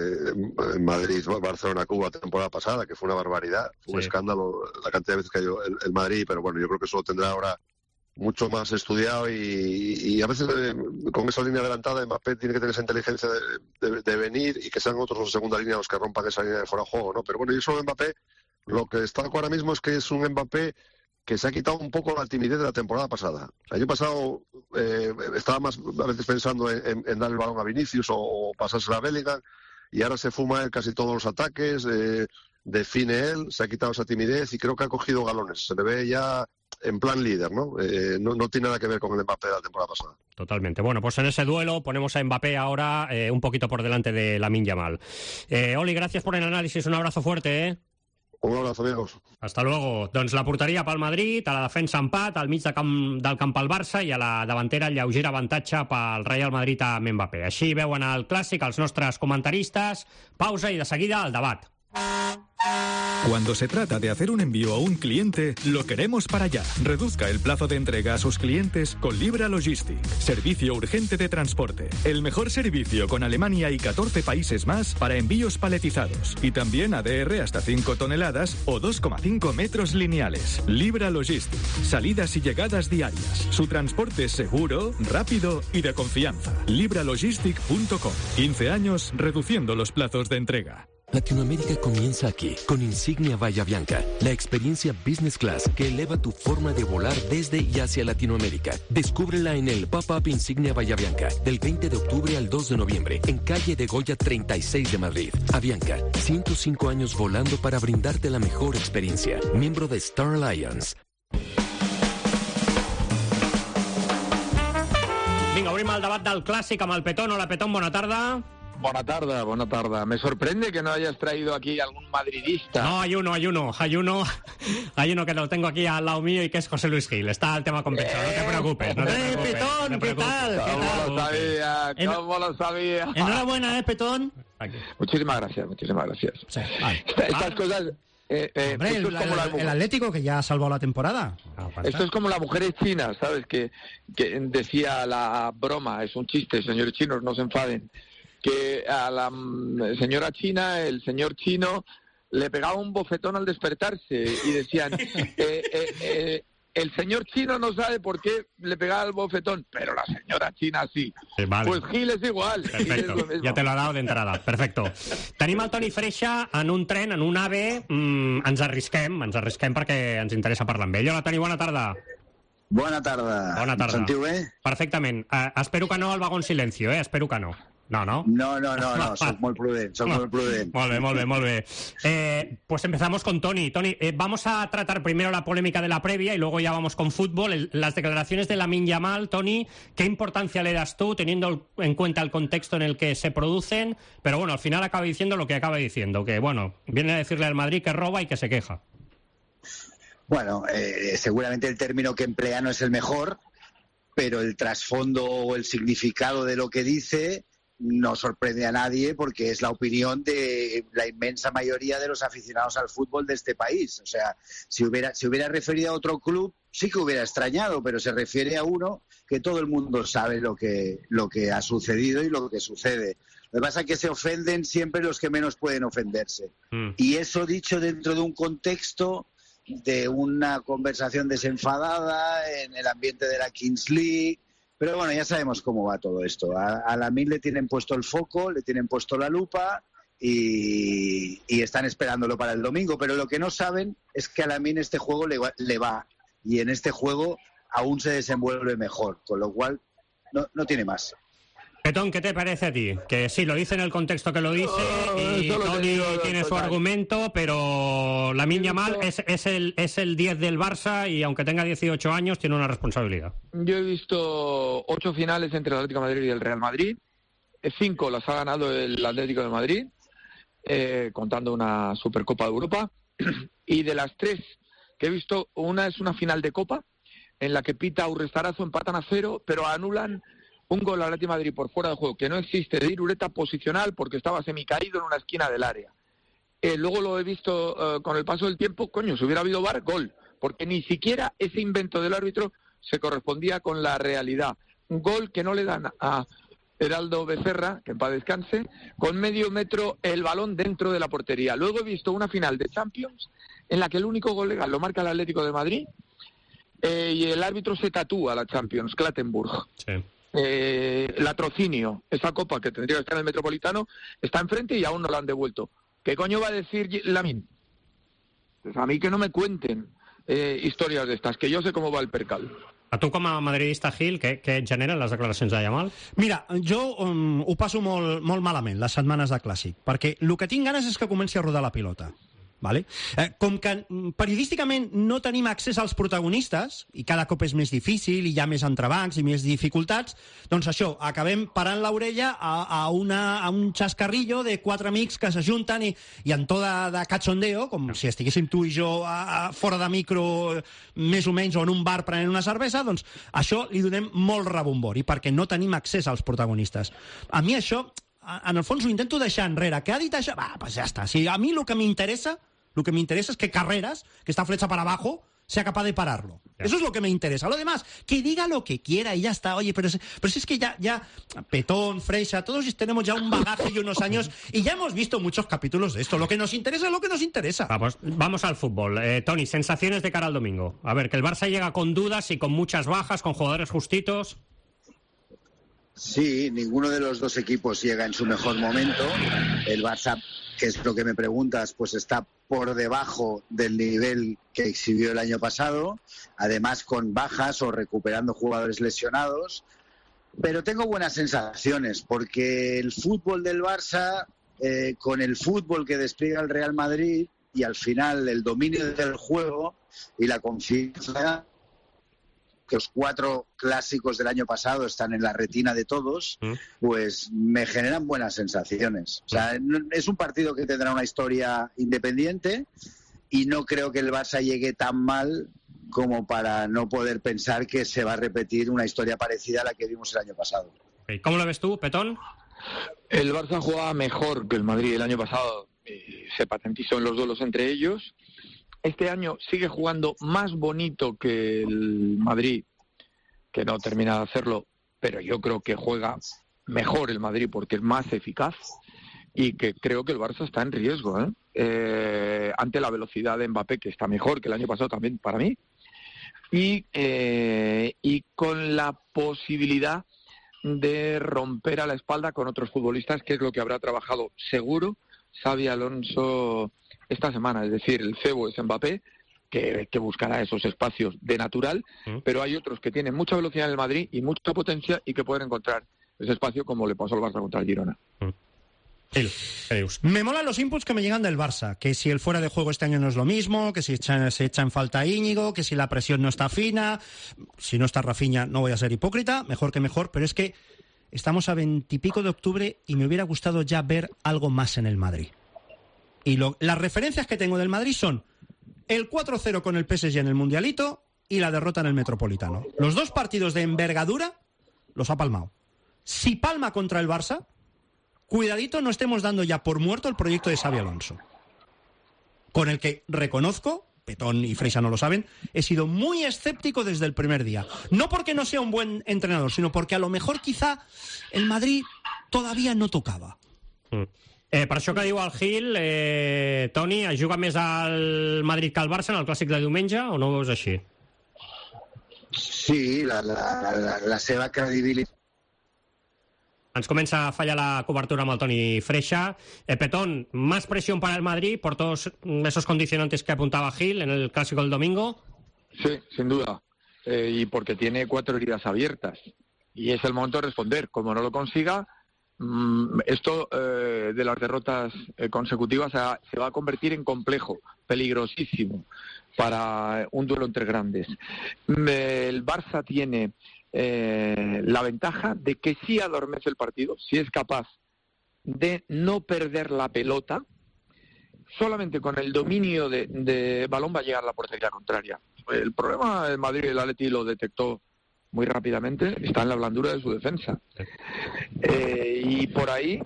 Madrid-Barcelona-Cuba temporada pasada, que fue una barbaridad, fue un escándalo la cantidad de veces que cayó el Madrid, pero bueno, yo creo que eso lo tendrá ahora mucho más estudiado y a veces con esa línea adelantada Mbappé tiene que tener esa inteligencia de venir y que sean otros de segunda línea los que rompan esa línea de fuera de juego, ¿no? Pero bueno, yo sobre Mbappé, lo que está ahora mismo es que es un Mbappé que se ha quitado un poco la timidez de la temporada pasada. El año pasado estaba más a veces pensando en dar el balón a Vinicius o pasársela a Bellingham, y ahora se fuma él casi todos los ataques, define él, se ha quitado esa timidez y creo que ha cogido galones. Se le ve ya en plan líder, ¿no? No tiene nada que ver con el Mbappé de la temporada pasada. Totalmente. Bueno, pues en ese duelo ponemos a Mbappé ahora un poquito por delante de Lamine Yamal. Oli, gracias por el análisis. Un abrazo fuerte, Un abrazo, amigos. Hasta luego. Doncs la porteria pel Madrid, a la defensa empat, al mig del camp pel Barça i a la davantera lleuger avantatge pel Real Madrid amb Mbappé. Així veuen el clàssic els nostres comentaristes. Pausa i de seguida el debat. Cuando se trata de hacer un envío a un cliente, lo queremos para allá. Reduzca el plazo de entrega a sus clientes con Libra Logistic. Servicio urgente de transporte. El mejor servicio con Alemania y 14 países más para envíos paletizados. Y también ADR hasta 5 toneladas o 2,5 metros lineales. Libra Logistic. Salidas y llegadas diarias. Su transporte es seguro, rápido y de confianza. libralogistic.com. 15 años reduciendo los plazos de entrega. Latinoamérica comienza aquí, con Insignia Bahía Bianca, la experiencia Business Class que eleva tu forma de volar desde y hacia Latinoamérica. Descúbrela en el Pop-Up Insignia Bahía Bianca, del 20 de octubre al 2 de noviembre, en calle de Goya 36 de Madrid. Avianca, 105 años volando para brindarte la mejor experiencia. Miembro de Star Alliance. Vinga, obrim el debat del clàssic amb el Petón. Hola, Petón, bona tarda. Buena tarde. Me sorprende que no hayas traído aquí algún madridista. No, hay uno que lo tengo aquí al lado mío y que es José Luis Gil. Está el tema compensado, no te preocupes. Petón, ¿qué tal? ¿Cómo lo sabía? Enhorabuena, Petón. Muchísimas gracias. Sí, Estas cosas... Hombre, el Atlético que ya salvó la temporada. Esto es como las mujeres chinas, ¿sabes? Que decía la broma, es un chiste, señores chinos, no se enfaden, que a la señora china, el señor chino, le pegaba un bofetón al despertarse y decían, el señor chino no sabe por qué le pegaba el bofetón, pero la señora china sí. Vale. Pues Gil es igual. Perfecto, ja te l'ha dado d'entrada. Perfecto. Tenim el Toni Freixa en un tren, en un AVE. Ens arrisquem perquè ens interessa parlar amb ell. Hola, Toni, bona tarda. Bona tarda. Bona tarda. Em sentiu bé? Perfectament. Espero que no al vagón silencio, espero que no. No, soc molt prudent, Molt bé. Pues empezamos con Toni. Toni, vamos a tratar primero la polémica de la previa y luego ya vamos con fútbol. Las declaraciones de Lamine Yamal, Toni, ¿qué importancia le das tú teniendo en cuenta el contexto en el que se producen? Pero bueno, al final acaba diciendo lo que acaba diciendo, que bueno, viene a decirle al Madrid que roba y que se queja. Bueno, seguramente el término que emplea no es el mejor, pero el trasfondo o el significado de lo que dice no sorprende a nadie porque es la opinión de la inmensa mayoría de los aficionados al fútbol de este país. O sea, si hubiera referido a otro club, sí que hubiera extrañado, pero se refiere a uno que todo el mundo sabe lo que ha sucedido y lo que sucede. Lo que pasa es que se ofenden siempre los que menos pueden ofenderse. Y eso dicho dentro de un contexto de una conversación desenfadada en el ambiente de la Kings League. Pero bueno, ya sabemos cómo va todo esto. A Lamine le tienen puesto el foco, le tienen puesto la lupa y están esperándolo para el domingo. Pero lo que no saben es que a Lamine este juego le va. Y en este juego aún se desenvuelve mejor. Con lo cual no tiene más. Petón, ¿qué te parece a ti? Que sí, lo dice en el contexto que lo dice y Toni tiene su argumento, pero Lamine Yamal es el 10 del Barça y aunque tenga 18 años tiene una responsabilidad. Yo he visto 8 finales entre el Atlético de Madrid y el Real Madrid. 5 las ha ganado el Atlético de Madrid, contando una Supercopa de Europa. Y de las 3 que he visto, una es una final de Copa, en la que pita Urrestarazo, empatan a 0, pero anulan un gol al Atlético de Madrid por fuera de juego, que no existe, de irureta posicional porque estaba semicaído en una esquina del área. Luego lo he visto con el paso del tiempo, si hubiera habido VAR, gol, porque ni siquiera ese invento del árbitro se correspondía con la realidad. Un gol que no le dan a Heraldo Becerra, que en paz descanse, con medio metro el balón dentro de la portería. Luego he visto una final de Champions en la que el único gol legal lo marca el Atlético de Madrid y el árbitro se tatúa la Champions, Clattenburg. Sí. Latrocinio, esa copa que tendría que estar en el Metropolitano, está enfrente y aún no la han devuelto. ¿Qué coño va a decir Lamine? Pues a mí que no me cuenten historias de estas, que yo sé cómo va el percal. A tu com a madridista, Gil, què et generen les declaracions de Yamal? Mira, jo ho passo molt malament les setmanes de Clàssic, perquè el que tinc ganes és que comenci a rodar la pilota. Vale? Com que periodísticament no tenim accés als protagonistes, i cada cop és més difícil, i hi ha més entrebancs i més dificultats, doncs això, acabem parant l'orella a un xascarrillo de 4 amics que s'ajunten i en to de cachondeo, com si estiguéssim tu i jo fora de micro, més o menys, o en un bar prenent una cervesa, doncs això li donem molt rebombori, perquè no tenim accés als protagonistes. A mi això, en el fons, ho intento deixar enrere. Que ha dit això? Pues ja està. Si a mi lo que me interesa es que Carreras, que está flecha para abajo, sea capaz de pararlo. Eso es lo que me interesa. Lo demás, que diga lo que quiera y ya está. Oye, pero si es que ya Petón, Freixa, todos tenemos ya un bagaje y unos años y ya hemos visto muchos capítulos de esto. Lo que nos interesa es lo que nos interesa. Vamos al fútbol. Tony, sensaciones de cara al domingo. A ver, que el Barça llega con dudas y con muchas bajas, con jugadores justitos. Sí, ninguno de los dos equipos llega en su mejor momento. El Barça, que es lo que me preguntas, pues está por debajo del nivel que exhibió el año pasado, además con bajas o recuperando jugadores lesionados. Pero tengo buenas sensaciones, porque el fútbol del Barça, con el fútbol que despliega el Real Madrid, y al final el dominio del juego y la confianza, que los 4 clásicos del año pasado están en la retina de todos, pues me generan buenas sensaciones. O sea, es un partido que tendrá una historia independiente y no creo que el Barça llegue tan mal como para no poder pensar que se va a repetir una historia parecida a la que vimos el año pasado. ¿Cómo lo ves tú, Petón? El Barça jugaba mejor que el Madrid el año pasado. Se patentizó en los duelos entre ellos. Este año sigue jugando más bonito que el Madrid, que no termina de hacerlo, pero yo creo que juega mejor el Madrid porque es más eficaz y que creo que el Barça está en riesgo, ante la velocidad de Mbappé, que está mejor que el año pasado también para mí, y con la posibilidad de romper a la espalda con otros futbolistas, que es lo que habrá trabajado seguro Xabi Alonso esta semana. Es decir, el cebo es Mbappé, que buscará esos espacios de natural, pero hay otros que tienen mucha velocidad en el Madrid y mucha potencia y que pueden encontrar ese espacio, como le pasó al Barça contra el Girona. Me molan los inputs que me llegan del Barça, que si el fuera de juego este año no es lo mismo, que si se echa en falta Íñigo, que si la presión no está fina, si no está Rafinha, no voy a ser hipócrita, mejor que mejor, pero es que estamos a 20 y pico de octubre y me hubiera gustado ya ver algo más en el Madrid. Y las referencias que tengo del Madrid son el 4-0 con el PSG en el Mundialito y la derrota en el Metropolitano. Los 2 partidos de envergadura los ha palmado. Si palma contra el Barça, cuidadito, no estemos dando ya por muerto el proyecto de Xabi Alonso, con el que reconozco, Petón y Freixa no lo saben, he sido muy escéptico desde el primer día. No porque no sea un buen entrenador, sino porque a lo mejor quizá el Madrid todavía no tocaba. Per això que diu el Gil, Toni, es juga més al Madrid que al Barça en el clàssic de diumenge, o no ho veus així? Sí, la seva credibilitat. Ens comença a fallar la cobertura amb el Toni Freixa. Petón, ¿más presión para el Madrid por todos esos condicionantes que apuntaba Gil en el clásico del domingo? Sí, sin duda. Y porque tiene 4 heridas abiertas. Y es el momento de responder. Como no lo consiga, esto de las derrotas consecutivas se va a convertir en complejo, peligrosísimo para un duelo entre grandes. El Barça tiene la ventaja de que sí adormece el partido, si es capaz de no perder la pelota. Solamente con el dominio de balón va a llegar a la portería contraria. El problema del Madrid, el Atleti lo detectó muy rápidamente, está en la blandura de su defensa. Y por ahí,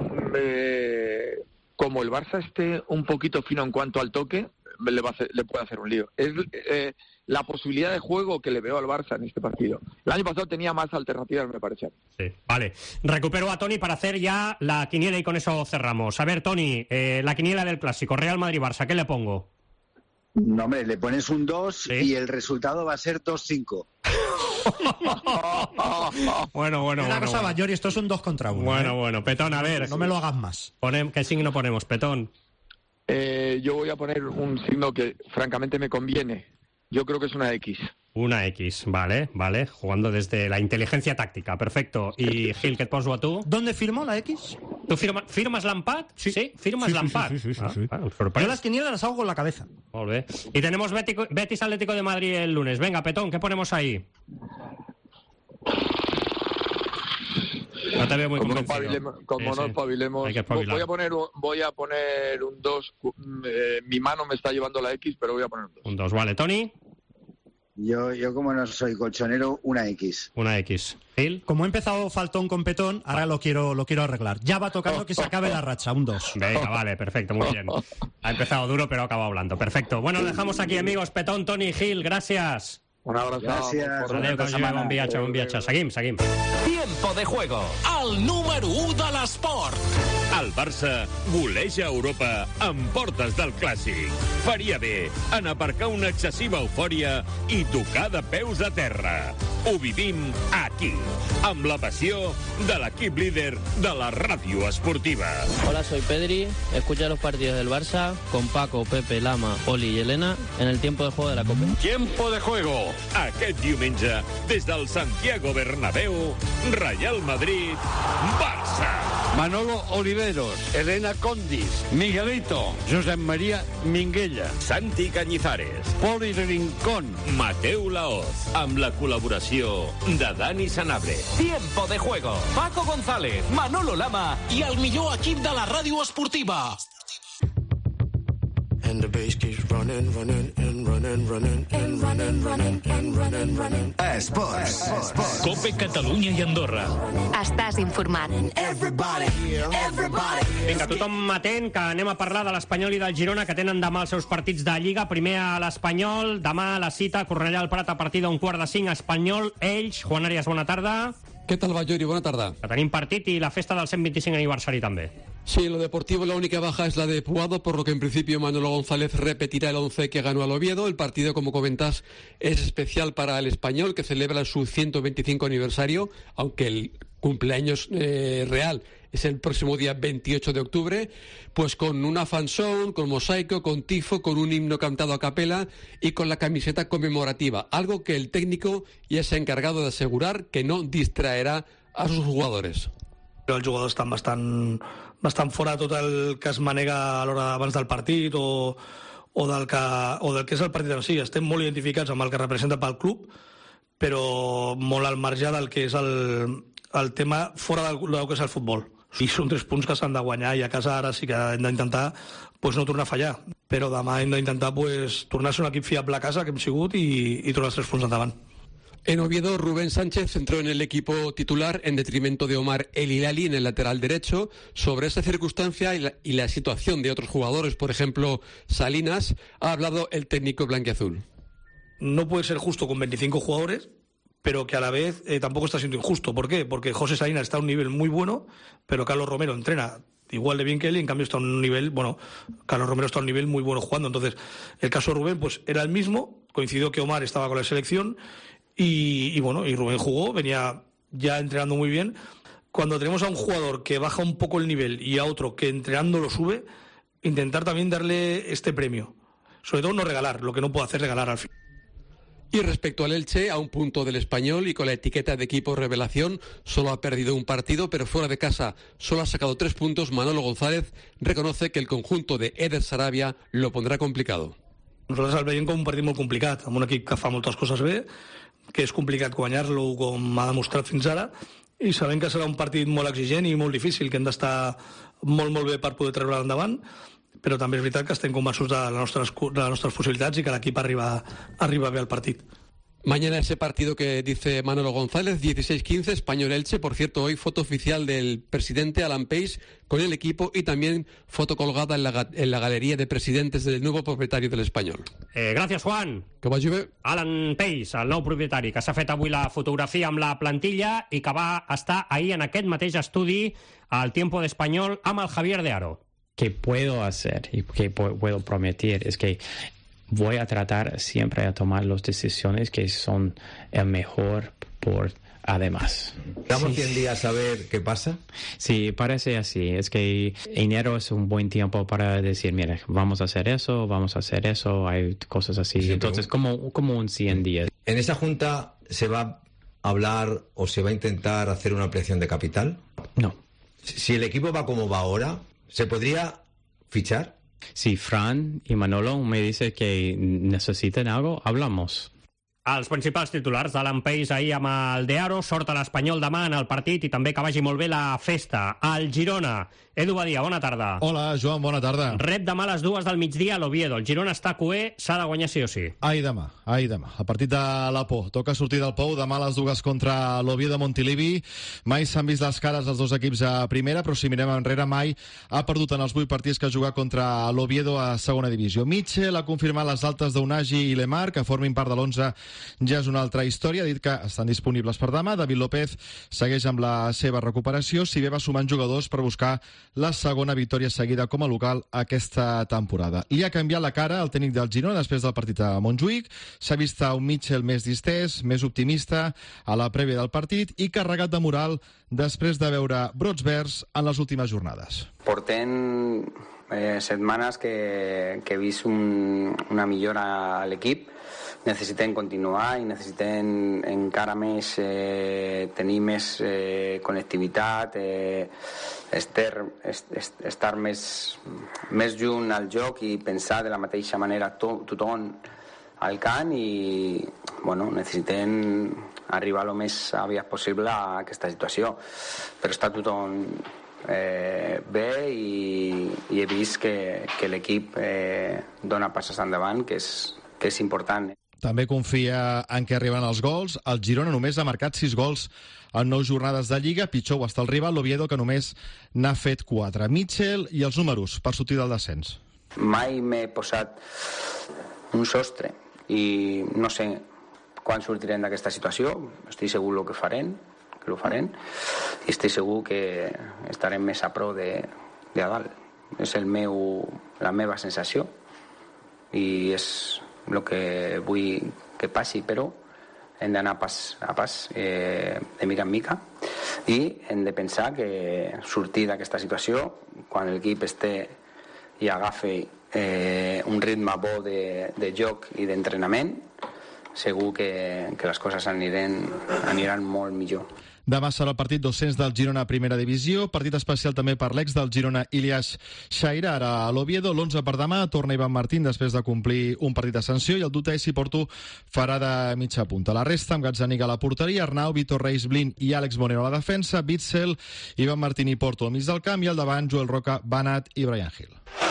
como el Barça esté un poquito fino en cuanto al toque, le puede hacer un lío. Es la posibilidad de juego que le veo al Barça en este partido. El año pasado tenía más alternativas, me parece. Sí, vale. Recupero a Toni para hacer ya la quiniela y con eso cerramos. A ver, Toni, la quiniela del clásico, Real Madrid-Barça, ¿qué le pongo? No, hombre, le pones un 2, ¿sí? Y el resultado va a ser 2-5. Bueno. Una cosa, Bayori, esto es un 2 contra 1. Bueno, Petón, a ver. No me lo hagas más. ¿Qué signo ponemos, Petón? Yo voy a poner un signo que francamente me conviene. Yo creo que es una X. Una X, vale. Jugando desde la inteligencia táctica, perfecto. ¿Y Gil, qué et poso a tu? ¿Dónde firmó la X? ¿Tú firmes l'empat? Sí. ¿Firmes l'empat? Sí. Sorpresa. Yo las quinielas las hago con la cabeza. Molt bé. Y tenemos Betis Atlético de Madrid el lunes. Venga, Petón, ¿qué ponemos ahí? No te veo muy convencido. Como no espabilemos, voy a poner un 2. Mi mano me está llevando la X, pero voy a poner un 2. Un 2, vale. ¿Tony? Yo como no soy colchonero, una X. Una X. ¿Phil? Como he empezado faltón con Petón, ahora lo quiero arreglar. Ya va tocando que se acabe la racha, un 2. Venga, vale, perfecto, muy bien. Ha empezado duro, pero ha acabado blando. Perfecto. Bueno, lo dejamos aquí, amigos. Petón, Tony, Gil, gracias. Un abrazo. Gràcies. Bon viatge. Seguim. Tiempo de juego. El número 1 de l'esport. El Barça goleja Europa amb portes del Clàssic. Faria bé en aparcar una excessiva eufòria i tocar de peus a terra. Ho vivim aquí, amb la passió de l'equip líder de la ràdio esportiva. Hola, soy Pedri. Escucha los partidos del Barça con Paco, Pepe, Lama, Oli y Elena en el tiempo de juego de la Copa. Tiempo de juego. Aquest diumenge, des del Santiago Bernabéu, Real Madrid, Barça. Manolo Oliveros, Elena Condis, Miguelito, Josep María Minguella, Santi Cañizares, Poli Rincón, Mateu Laoz, amb la col·laboració de Dani Sanabria. Tiempo de juego. Paco González, Manolo Lama i el millor equip de la ràdio esportiva. And the bass keeps running. Esports. Cope Catalunya i Andorra. Estàs informat. Vinga, tothom atent, que anem a parlar de l'Espanyol i del Girona, que tenen demà els seus partits de Lliga. Primer a l'Espanyol, demà a la cita, Cornellà al Prat a partir d'un 4:45, Espanyol, Elx. Juan Arias, bona tarda. ¿Qué tal, Bayori? Buena tarde. Que tenim partit i la festa del 125 aniversari també. Sí, lo deportivo, la única baja es la de Puado, por lo que en principio Manolo González repetirá el 11 que ganó al Oviedo. El partido, como comentas, es especial para el Español, que celebra su 125 aniversario, aunque el cumpleaños real es el próximo día 28 de octubre, pues con una fanzone, con mosaico, con tifo, con un himno cantado a capela y con la camiseta conmemorativa, algo que el técnico ya se ha encargado de asegurar que no distraerá a sus jugadores. Els jugadors estan bastant fora de tot el que es manega a l'hora abans del partit o del que és el partit en si. Estem molt identificats amb el que representa pel club, però molt al marge del que és el tema fora del que és el futbol. I són 3 punts que s'han de guanyar i a casa ara sí que hem d'intentar no tornar a fallar. Però demà hem d'intentar tornar a ser un equip fiable a casa, que hem sigut, i tornar els 3 punts endavant. En Oviedo, Rubén Sánchez entró en el equipo titular en detrimento de Omar El Hilali en el lateral derecho. Sobre esa circunstancia y la situación de otros jugadores, por ejemplo, Salinas, ha hablado el técnico blanquiazul. No puede ser justo con 25 jugadores, pero que a la vez tampoco está siendo injusto. ¿Por qué? Porque José Salinas está a un nivel muy bueno, pero Carlos Romero entrena igual de bien que él y en cambio está a un nivel, Carlos Romero está a un nivel muy bueno jugando. Entonces, el caso de Rubén pues era el mismo, coincidió que Omar estaba con la selección y Rubén jugó, venía ya entrenando muy bien. Cuando tenemos a un jugador que baja un poco el nivel y a otro que entrenando lo sube, intentar también darle este premio. Sobre todo no regalar, lo que no puedo hacer regalar al fin. Y respecto al Elche, a un punto del Español y con la etiqueta de equipo revelación, solo ha perdido un partido, pero fuera de casa solo ha sacado 3 puntos. Manolo González reconoce que el conjunto de Eder Sarabia lo pondrà complicado. Nosaltres el veiem com un partit molt complicat, amb un equip que fa moltes coses bé, que és complicat guanyar-lo com ha demostrat fins ara, i sabem que serà un partit molt exigent i molt difícil, que hem d'estar molt bé per poder treure endavant, però també és veritat que estem convençuts de les nostres possibilitats i que l'equip arriba bé al partit. Mañana ese partido que dice Manolo González, 16-15, Español-Elche. Por cierto, hoy foto oficial del presidente Alan Pace con el equipo y también foto colgada en la galería de presidentes del nuevo propietario del Español. Gràcies, Juan. Que vagi bé. Alan Pace, el nou propietari, que s'ha fet avui la fotografia amb la plantilla i que va estar ahir en aquest mateix estudi al Tiempo de Español amb el Javier de Aro. Que puedo hacer y que puedo prometer es que voy a tratar siempre a tomar las decisiones que son el mejor por además. ¿Damos 100 días a ver qué pasa? Sí, parece así. Es que enero es un buen tiempo para decir, mira, vamos a hacer eso, hay cosas así. Sí, entonces, como un 100 días. ¿En esa junta se va a hablar o se va a intentar hacer una ampliación de capital? No. Si el equipo va como va ahora, ¿se podría fichar? Si Fran y Manolo me dicen que necesitan algo, hablamos. Els principals titulars d'Alan Pace ahir amb el Dearo, sort a l'Espanyol demà en el partit i també que vagi molt bé la festa. El Girona. Edu Badia, bona tarda. Hola, Joan, bona tarda. Rep demà a les 2 del migdia a l'Oviedo. El Girona està cué, s'ha de guanyar sí o sí. Ai, demà. El partit de la por. Toca sortir del Pou demà a les 2 contra l'Oviedo Montilivi. Mai s'han vist les cares dels dos equips a primera, però si mirem enrere, mai ha perdut en els 8 partits que ha jugat contra l'Oviedo a segona divisió. Mitchell ha confirmat les altes d'Unagi i Lemar, que formin part de l'11, ja és una altra història. Ha dit que estan disponibles per demà. David López segueix amb la seva recuperació, si bé va sumant jugadors per buscar la segona victòria seguida com a local aquesta temporada. Li ha canviat la cara al tècnic del Girona després del partit a Montjuïc. S'ha vist a un Mitchell més distès, més optimista a la prèvia del partit i carregat de moral després de veure brots verds en les últimes jornades. Portem setmanes que he vist una millora a l'equip. Necessitem continuar i necessitem encara més tenir més connectivitat, estar més junt al joc i pensar de la mateixa manera tothom al camp i necessitem arribar el més aviat possible a aquesta situació. Però està tothom bé i he vist que l'equip dona passes endavant, que és important. També confia en què arriben els gols. El Girona només ha marcat 6 gols en 9 jornades de Lliga. Pitjor ho està el rival, l'Oviedo, que només n'ha fet 4. Mitchell i els números per sortir del descens. Mai m'he posat un sostre i no sé quan sortirem d'aquesta situació. Estic segur que ho farem i estic segur que estarem més a prop de a dalt. És la meva sensació i és el que vull que passi, però hem d'anar pas a pas, de mica en mica, i hem de pensar que sortir d'aquesta situació, quan l'equip i agafi un ritme bo de joc i d'entrenament, segur que les coses aniran molt millor. Demà serà el partit 200 del Girona a primera divisió, partit especial també per l'ex del Girona, Ilias Chaira, ara a l'Oviedo. L'11 per demà, torna Ivan Martín després de complir un partit de sanció i el dubte és si Porto farà de mitja punta. La resta amb Gazzaniga a la porteria, Arnau, Vitor Reis, Blin i Àlex Monero a la defensa, Witzel, Ivan Martín i Porto al mig del camp i al davant Joel Roca, Banat i Brian Hill.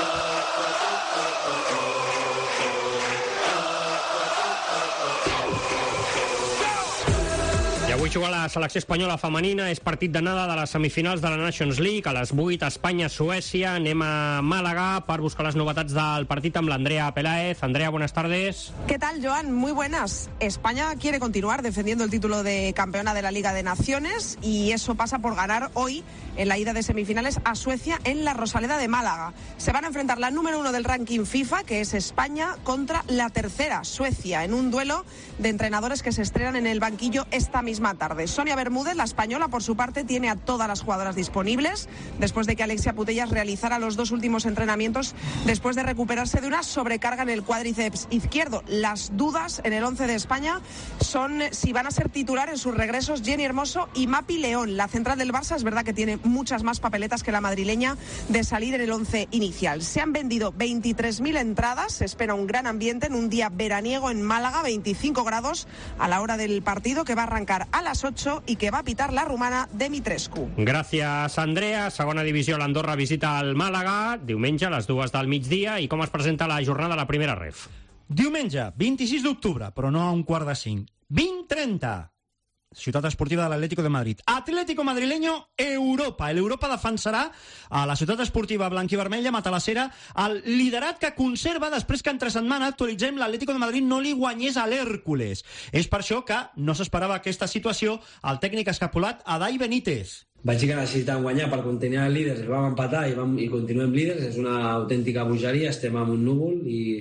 Avui juga la selecció espanyola femenina, és partit d'anada de les semifinals de la Nations League, a les 8, Espanya-Suècia. Anem a Málaga per buscar las novedades del partit amb l'Andrea Peláez. Andrea, buenas tardes. ¿Qué tal, Joan? Muy buenas. España quiere continuar defendiendo el título de campeona de la Liga de Naciones y eso pasa por ganar hoy en la ida de semifinales a Suecia en la Rosaleda de Málaga. Se van a enfrentar la número 1 del ranking FIFA, que es España, contra la tercera, Suecia, en un duelo de entrenadores que se estrenan en el banquillo esta misma tarde. Sonia Bermúdez, la española, por su parte, tiene a todas las jugadoras disponibles después de que Alexia Putellas realizara los 2 últimos entrenamientos después de recuperarse de una sobrecarga en el cuádriceps izquierdo. Las dudas en el 11 de España son si van a ser titular en sus regresos Jenny Hermoso y Mapi León. La central del Barça es verdad que tiene muchas más papeletas que la madrileña de salir en el 11 inicial. Se han vendido 23.000 entradas, se espera un gran ambiente en un día veraniego en Málaga, 25 grados a la hora del partido, que va a arrancar a las 8 y que va a pitar la rumana Dimitrescu. Gràcies, Andrea. Segona divisió, l'Andorra visita el Màlaga, diumenge a les 2 del migdia. I com es presenta la jornada de la primera ref? Diumenge, 26 d'octubre, però no a un quart de 5. 20:30. Ciutat Esportiva de l'Atlético de Madrid. Atlético madrileño, Europa. L'Europa defensarà a la Ciutat Esportiva blanquivermella matalassera el liderat que conserva després que entre setmana actualitzem l'Atlético de Madrid no li guanyés a l'Hèrcules. És per això que no s'esperava aquesta situació al tècnic escapulat Adai Benítez. Vaig dir que necessitàvem guanyar per continuar líders, el vam empatar i continuem líders. És una autèntica bogeria, estem en un núvol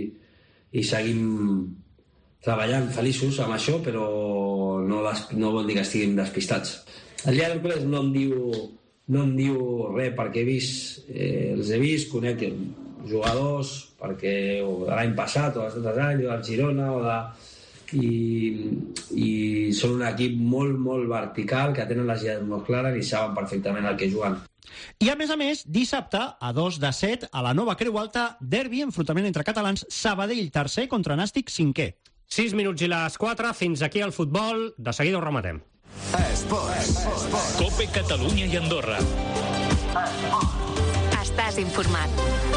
i seguim treballant feliços amb això, però no vol dir que estiguin despistats. El dia d'Hèrcules no em diu res, perquè els he vist, conec jugadors, perquè l'any passat o els altres anys, o del Girona, i són un equip molt, molt vertical, que tenen les idees molt clares i saben perfectament el que juguen. I a més, dissabte, a 2 de 7, a la Nova Creu Alta, derbi, enfrontament entre catalans, Sabadell tercer contra Nàstic cinquè. 6 minuts i les 4, fins aquí el futbol, de seguida ho rematem. Cope Catalunya i Andorra. Estàs informat.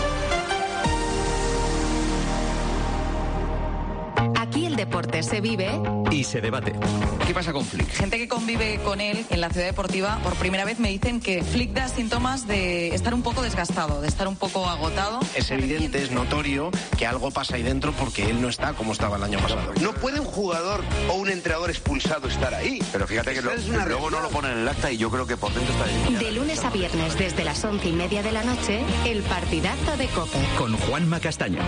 Aquí el deporte se vive y se debate. ¿Qué pasa con Flick? Gente que convive con él en la ciudad deportiva, por primera vez me dicen que Flick da síntomas de estar un poco desgastado, de estar un poco agotado. Es evidente, es notorio que algo pasa ahí dentro porque él no está como estaba el año pasado. No puede un jugador o un entrenador expulsado estar ahí. Pero fíjate que luego no lo ponen en el acta y yo creo que por dentro está ahí. de lunes a viernes desde las 11:30 de la noche, el partidazo de COPE. Con Juanma Castaño.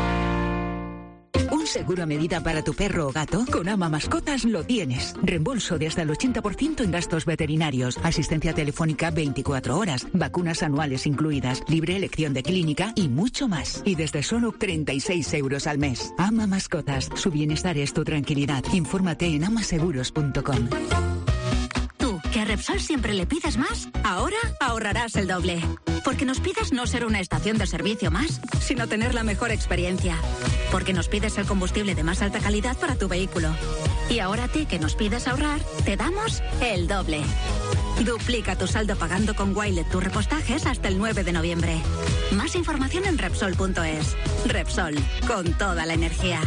¿Un seguro a medida para tu perro o gato? Con Ama Mascotas lo tienes. Reembolso de hasta el 80% en gastos veterinarios, asistencia telefónica 24 horas, vacunas anuales incluidas, libre elección de clínica y mucho más. Y desde solo 36 euros al mes. Ama Mascotas. Su bienestar es tu tranquilidad. Infórmate en amaseguros.com. ¿Que a Repsol siempre le pides más? Ahora ahorrarás el doble. Porque nos pides no ser una estación de servicio más, sino tener la mejor experiencia. Porque nos pides el combustible de más alta calidad para tu vehículo. Y ahora a ti que nos pides ahorrar, te damos el doble. Duplica tu saldo pagando con Wilet tus repostajes hasta el 9 de noviembre. Más información en Repsol.es. Repsol, con toda la energía.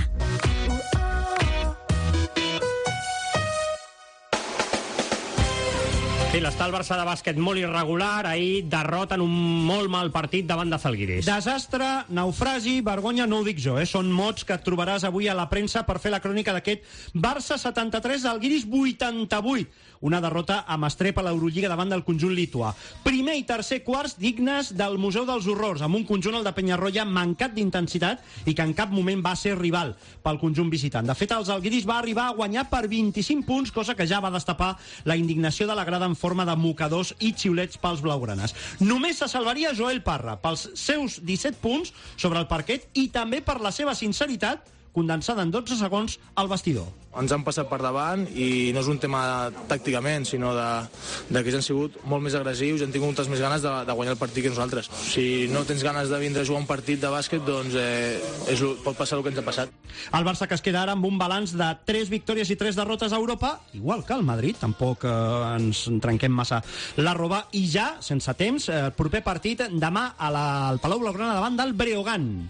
Sí, l'està el Barça de bàsquet molt irregular, ahir derrota en un molt mal partit davant de Zalgiris. Desastre, naufragi, vergonya, no ho dic jo, són mots que et trobaràs avui a la premsa per fer la crònica d'aquest Barça 73, Zalgiris 88. Una derrota amb estrep a l'Eurolliga davant del conjunt lituà. Primer i tercer quarts dignes del Museu dels Horrors, amb un conjunt, el de Penyarroia, mancat d'intensitat i que en cap moment va ser rival pel conjunt visitant. De fet, el Zalgiris va arribar a guanyar per 25 punts, cosa que ja va destapar la indignació de la grada en forma de mocadors i xiulets pels blaugranes. Només se salvaria Joel Parra pels seus 17 punts sobre el parquet i també per la seva sinceritat condensada en 12 segons al vestidor. Ens han passat per davant i no és un tema tàcticament, sinó de que ells han sigut molt més agressius i han tingut moltes més ganes de guanyar el partit que nosaltres. Si no tens ganes de vindre a jugar un partit de bàsquet, doncs pot passar el que ens ha passat. El Barça, que es queda ara amb un balanç de 3 victòries i 3 derrotes a Europa, igual que el Madrid, tampoc ens trenquem massa la roba, i ja, sense temps, el proper partit demà al Palau Blaugrana davant del Breogán.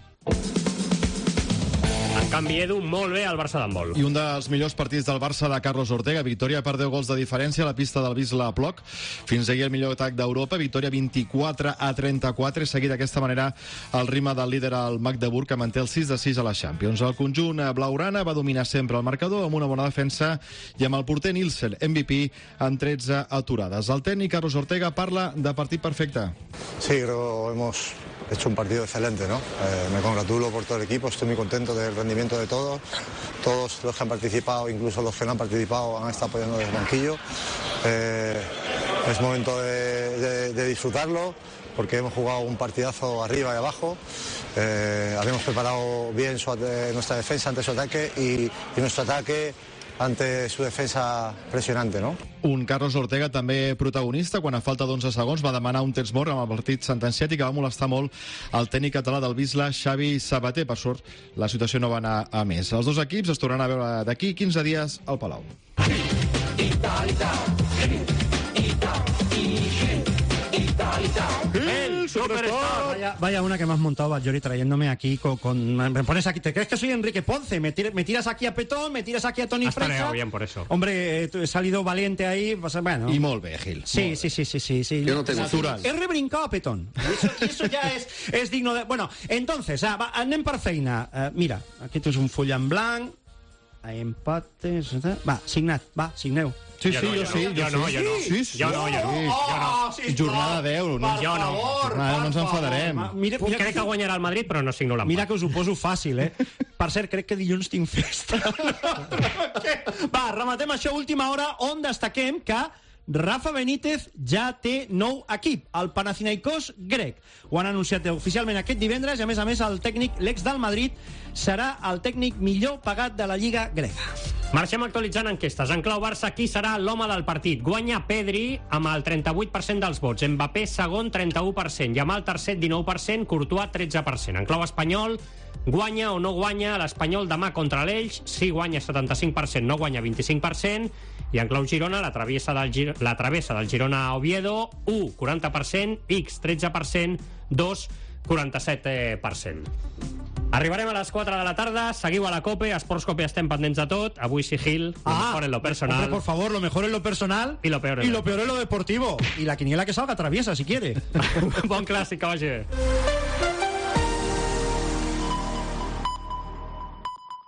En canvi, Edu, molt bé al Barça d'handbol. I un dels millors partits del Barça de Carlos Ortega, victòria per 10 gols de diferència a la pista del Wisla Plock. Fins ahir el millor atac d'Europa, victòria 24-34, seguit d'aquesta manera el ritme del líder al Magdeburg, que manté el 6-6 a la Champions. El conjunt blaugrana va dominar sempre el marcador amb una bona defensa i amb el porter Nielsen, MVP, en 13 aturades. El tècnic Carlos Ortega parla de partit perfecte. Sí, creo hemos hecho un partido excelente, ¿no? Me congratulo por todo el equipo, estoy muy contento del rendimiento de todos los que han participado, incluso los que no han participado, han estado apoyando desde el banquillo. Es momento de disfrutarlo, porque hemos jugado un partidazo arriba y abajo. Habíamos preparado bien nuestra defensa ante su ataque y nuestro ataque ante su defensa pressionante, no? Un Carlos Ortega també protagonista, quan a falta d'11 segons va demanar un temps mort amb el partit sentenciat i que va molestar molt el tècnic català del Wisla, Xavi Sabater. Per sort, la situació no va anar a més. Els dos equips es tornaran a veure d'aquí 15 dies al Palau. El Superstar. Vaya una que me has montado, Bajori, trayéndome aquí me pones aquí, ¿te crees que soy Enrique Ponce? Me tiras aquí a Petón, me tiras aquí a Toni Fresa. bien por eso. Hombre, he salido valiente ahí, pues, bueno. Y molt bé, Gil. Sí. Yo no tengo natural. He rebrincado a Petón. Y eso ya es digno de... Bueno, entonces, anem per feina. Mira, aquí tens un full en blanc, empates... Va, signat, signeu. Sí, jo no. Jornada 10, no? Jornada 10 no ens enfadarem. Crec que guanyarà el Madrid, però no signo l'empat. Mira que us ho poso fàcil, Per cert, crec que dilluns tinc festa. Va, rematem això a última hora, on destaquem que Rafa Benítez ja té nou equip, el Panathinaikos grec. Ho han anunciat oficialment aquest divendres i, a més, el tècnic, l'ex del Madrid, serà el tècnic millor pagat de la Lliga grega. Marxem actualitzant enquestes. En clau Barça, qui serà l'home del partit? Guanya Pedri amb el 38% dels vots. Mbappé segon, 31%. Yamal tercer, 19%. Courtois, 13%. En clau espanyol, guanya o no guanya l'Espanyol demà contra l'Elx? Sí, guanya 75%, no guanya 25%. I en clau Girona, la travessa del Girona a Oviedo, 1, 40%, X, 13%, 2, 47%. Arribarem a les 4 de la tarda, seguiu a la COPE, a Esports COPE estem pendents de tot. Avui sí, Gil, lo mejor en lo personal. Hombre, por favor, lo mejor en lo personal y lo peor en lo deportivo. Y la quiniela que salga traviesa, si quiere. Bon clàssic, que vagi bé.